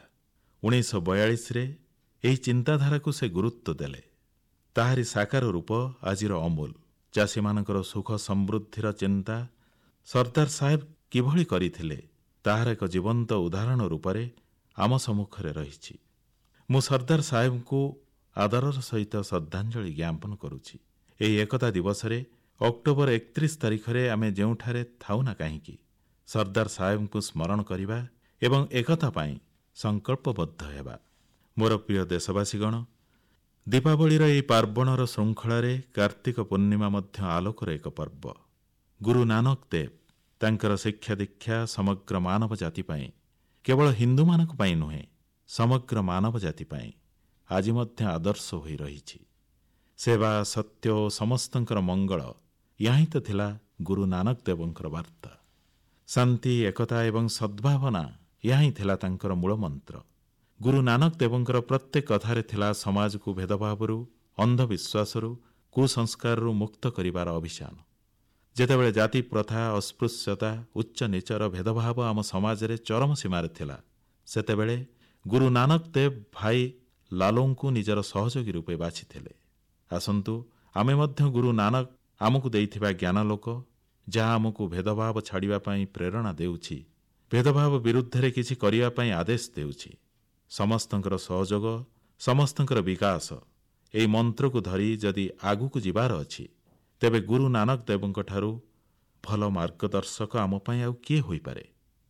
1942ରେ ଏହି ଚିନ୍ତାଧାରାକୁ ସେ ଗୁରୁତ୍ୱ ଦେଲେ। ତାହାରି ସାକାର ରୂପ ଆଜିର ଅମୁଲ। ଚାଷୀମାନଙ୍କର ସୁଖ ସମୃଦ୍ଧିର ଚିନ୍ତା ସର୍ଦ୍ଦାର ସାହେବ କିଭଳି କରିଥିଲେ ତାହାର ଏକ ଜୀବନ୍ତ ଉଦାହରଣ ରୂପରେ ଆମ ସମ୍ମୁଖରେ ରହିଛି। ମୁଁ ସର୍ଦ୍ଦାର ସାହେବଙ୍କୁ ଆଦରର ସହିତ ଶ୍ରଦ୍ଧାଞ୍ଜଳି ଜ୍ଞାପନ କରୁଛି। ଏହି ଏକତା ଦିବସରେ ଅକ୍ଟୋବର 31 ତାରିଖରେ ଆମେ ଯେଉଁଠାରେ ଥାଉ ନା କାହିଁକି ସର୍ଦ୍ଦାର ସାହେବଙ୍କୁ ସ୍ମରଣ କରିବା ଏବଂ ଏକତା ପାଇଁ ସଂକଳ୍ପବଦ୍ଧ ହେବା। ମୋର ପ୍ରିୟ ଦେଶବାସୀଗଣ, ଦୀପାବଳିର ଏହି ପାର୍ବଣର ଶୃଙ୍ଖଳାରେ କାର୍ତ୍ତିକ ପୂର୍ଣ୍ଣିମା ମଧ୍ୟ ଆଲୋକର ଏକ ପର୍ବ। ଗୁରୁ ନାନକ ଦେବ ତାଙ୍କର ଶିକ୍ଷା ଦୀକ୍ଷା ସମଗ୍ର ମାନବ ଜାତି ପାଇଁ, କେବଳ ହିନ୍ଦୁମାନଙ୍କ ପାଇଁ ନୁହେଁ, ସମଗ୍ର ମାନବ ଜାତି ପାଇଁ ଆଜି ମଧ୍ୟ ଆଦର୍ଶ ହୋଇ ରହିଛି। ସେବା, ସତ୍ୟ ଓ ସମସ୍ତଙ୍କର ମଙ୍ଗଳ, ଏହା ହିଁ ତ ଥିଲା ଗୁରୁ ନାନକ ଦେବଙ୍କର ବାର୍ତ୍ତା। ଶାନ୍ତି, ଏକତା ଏବଂ ସଦ୍ଭାବନା, ଏହା ହିଁ ଥିଲା ତାଙ୍କର ମୂଳମନ୍ତ୍ର। ଗୁରୁ ନାନକ ଦେବଙ୍କର ପ୍ରତ୍ୟେକ କଥାରେ ଥିଲା ସମାଜକୁ ଭେଦଭାବରୁ, ଅନ୍ଧବିଶ୍ୱାସରୁ, କୁସଂସ୍କାରରୁ ମୁକ୍ତ କରିବାର ଅଭିଯାନ। ଯେତେବେଳେ ଜାତି ପ୍ରଥା, ଅସ୍ପୃଶ୍ୟତା, ଉଚ୍ଚ ନୀଚର ଭେଦଭାବ ଆମ ସମାଜରେ ଚରମ ସୀମାରେ ଥିଲା, ସେତେବେଳେ ଗୁରୁ ନାନକ ଦେବ ଭାଇ ଲାଲୁଙ୍କୁ ନିଜର ସହଯୋଗୀ ରୂପେ ବାଛିଥିଲେ। ଆସନ୍ତୁ ଆମେ ମଧ୍ୟ ଗୁରୁ ନାନକ ଆମକୁ ଦେଇଥିବା ଜ୍ଞାନାଲୋକ, ଯାହା ଆମକୁ ଭେଦଭାବ ଛାଡ଼ିବା ପାଇଁ ପ୍ରେରଣା ଦେଉଛି, ଭେଦଭାବ ବିରୁଦ୍ଧରେ କିଛି କରିବା ପାଇଁ ଆଦେଶ ଦେଉଛି। ସମସ୍ତଙ୍କର ସହଯୋଗ, ସମସ୍ତଙ୍କର ବିକାଶ, ଏହି ମନ୍ତ୍ରକୁ ଧରି ଯଦି ଆଗକୁ ଯିବାର ଅଛି, ତେବେ ଗୁରୁ ନାନକ ଦେବଙ୍କ ଠାରୁ ଭଲ ମାର୍ଗଦର୍ଶକ ଆମ ପାଇଁ ଆଉ କିଏ ହୋଇପାରେ।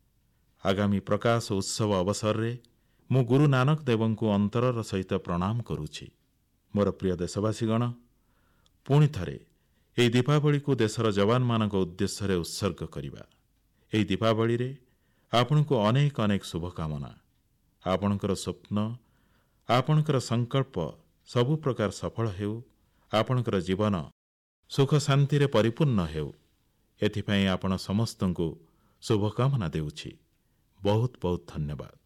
ଆଗାମୀ ପ୍ରକାଶ ଉତ୍ସବ ଅବସରରେ ମୁଁ ଗୁରୁ ନାନକ ଦେବଙ୍କୁ ଅନ୍ତରର ସହିତ ପ୍ରଣାମ କରୁଛି। ମୋର ପ୍ରିୟ ଦେଶବାସୀଗଣ, ପୁଣି ଥରେ ଏହି ଦୀପାବଳିକୁ ଦେଶର ଯବାନମାନଙ୍କ ଉଦ୍ଦେଶ୍ୟରେ ଉତ୍ସର୍ଗ କରିବା। ଏହି ଦୀପାବଳିରେ ଆପଣଙ୍କୁ ଅନେକ ଅନେକ ଶୁଭକାମନା। ଆପଣଙ୍କର ସ୍ୱପ୍ନ, ଆପଣଙ୍କର ସଂକଳ୍ପ ସବୁ ପ୍ରକାର ସଫଳ ହେଉ, ଆପଣଙ୍କର ଜୀବନ ସୁଖ ଶାନ୍ତିରେ ପରିପୂର୍ଣ୍ଣ ହେଉ, ଏଥିପାଇଁ ଆପଣ ସମସ୍ତଙ୍କୁ ଶୁଭକାମନା ଦେଉଛି। ବହୁତ ବହୁତ ଧନ୍ୟବାଦ।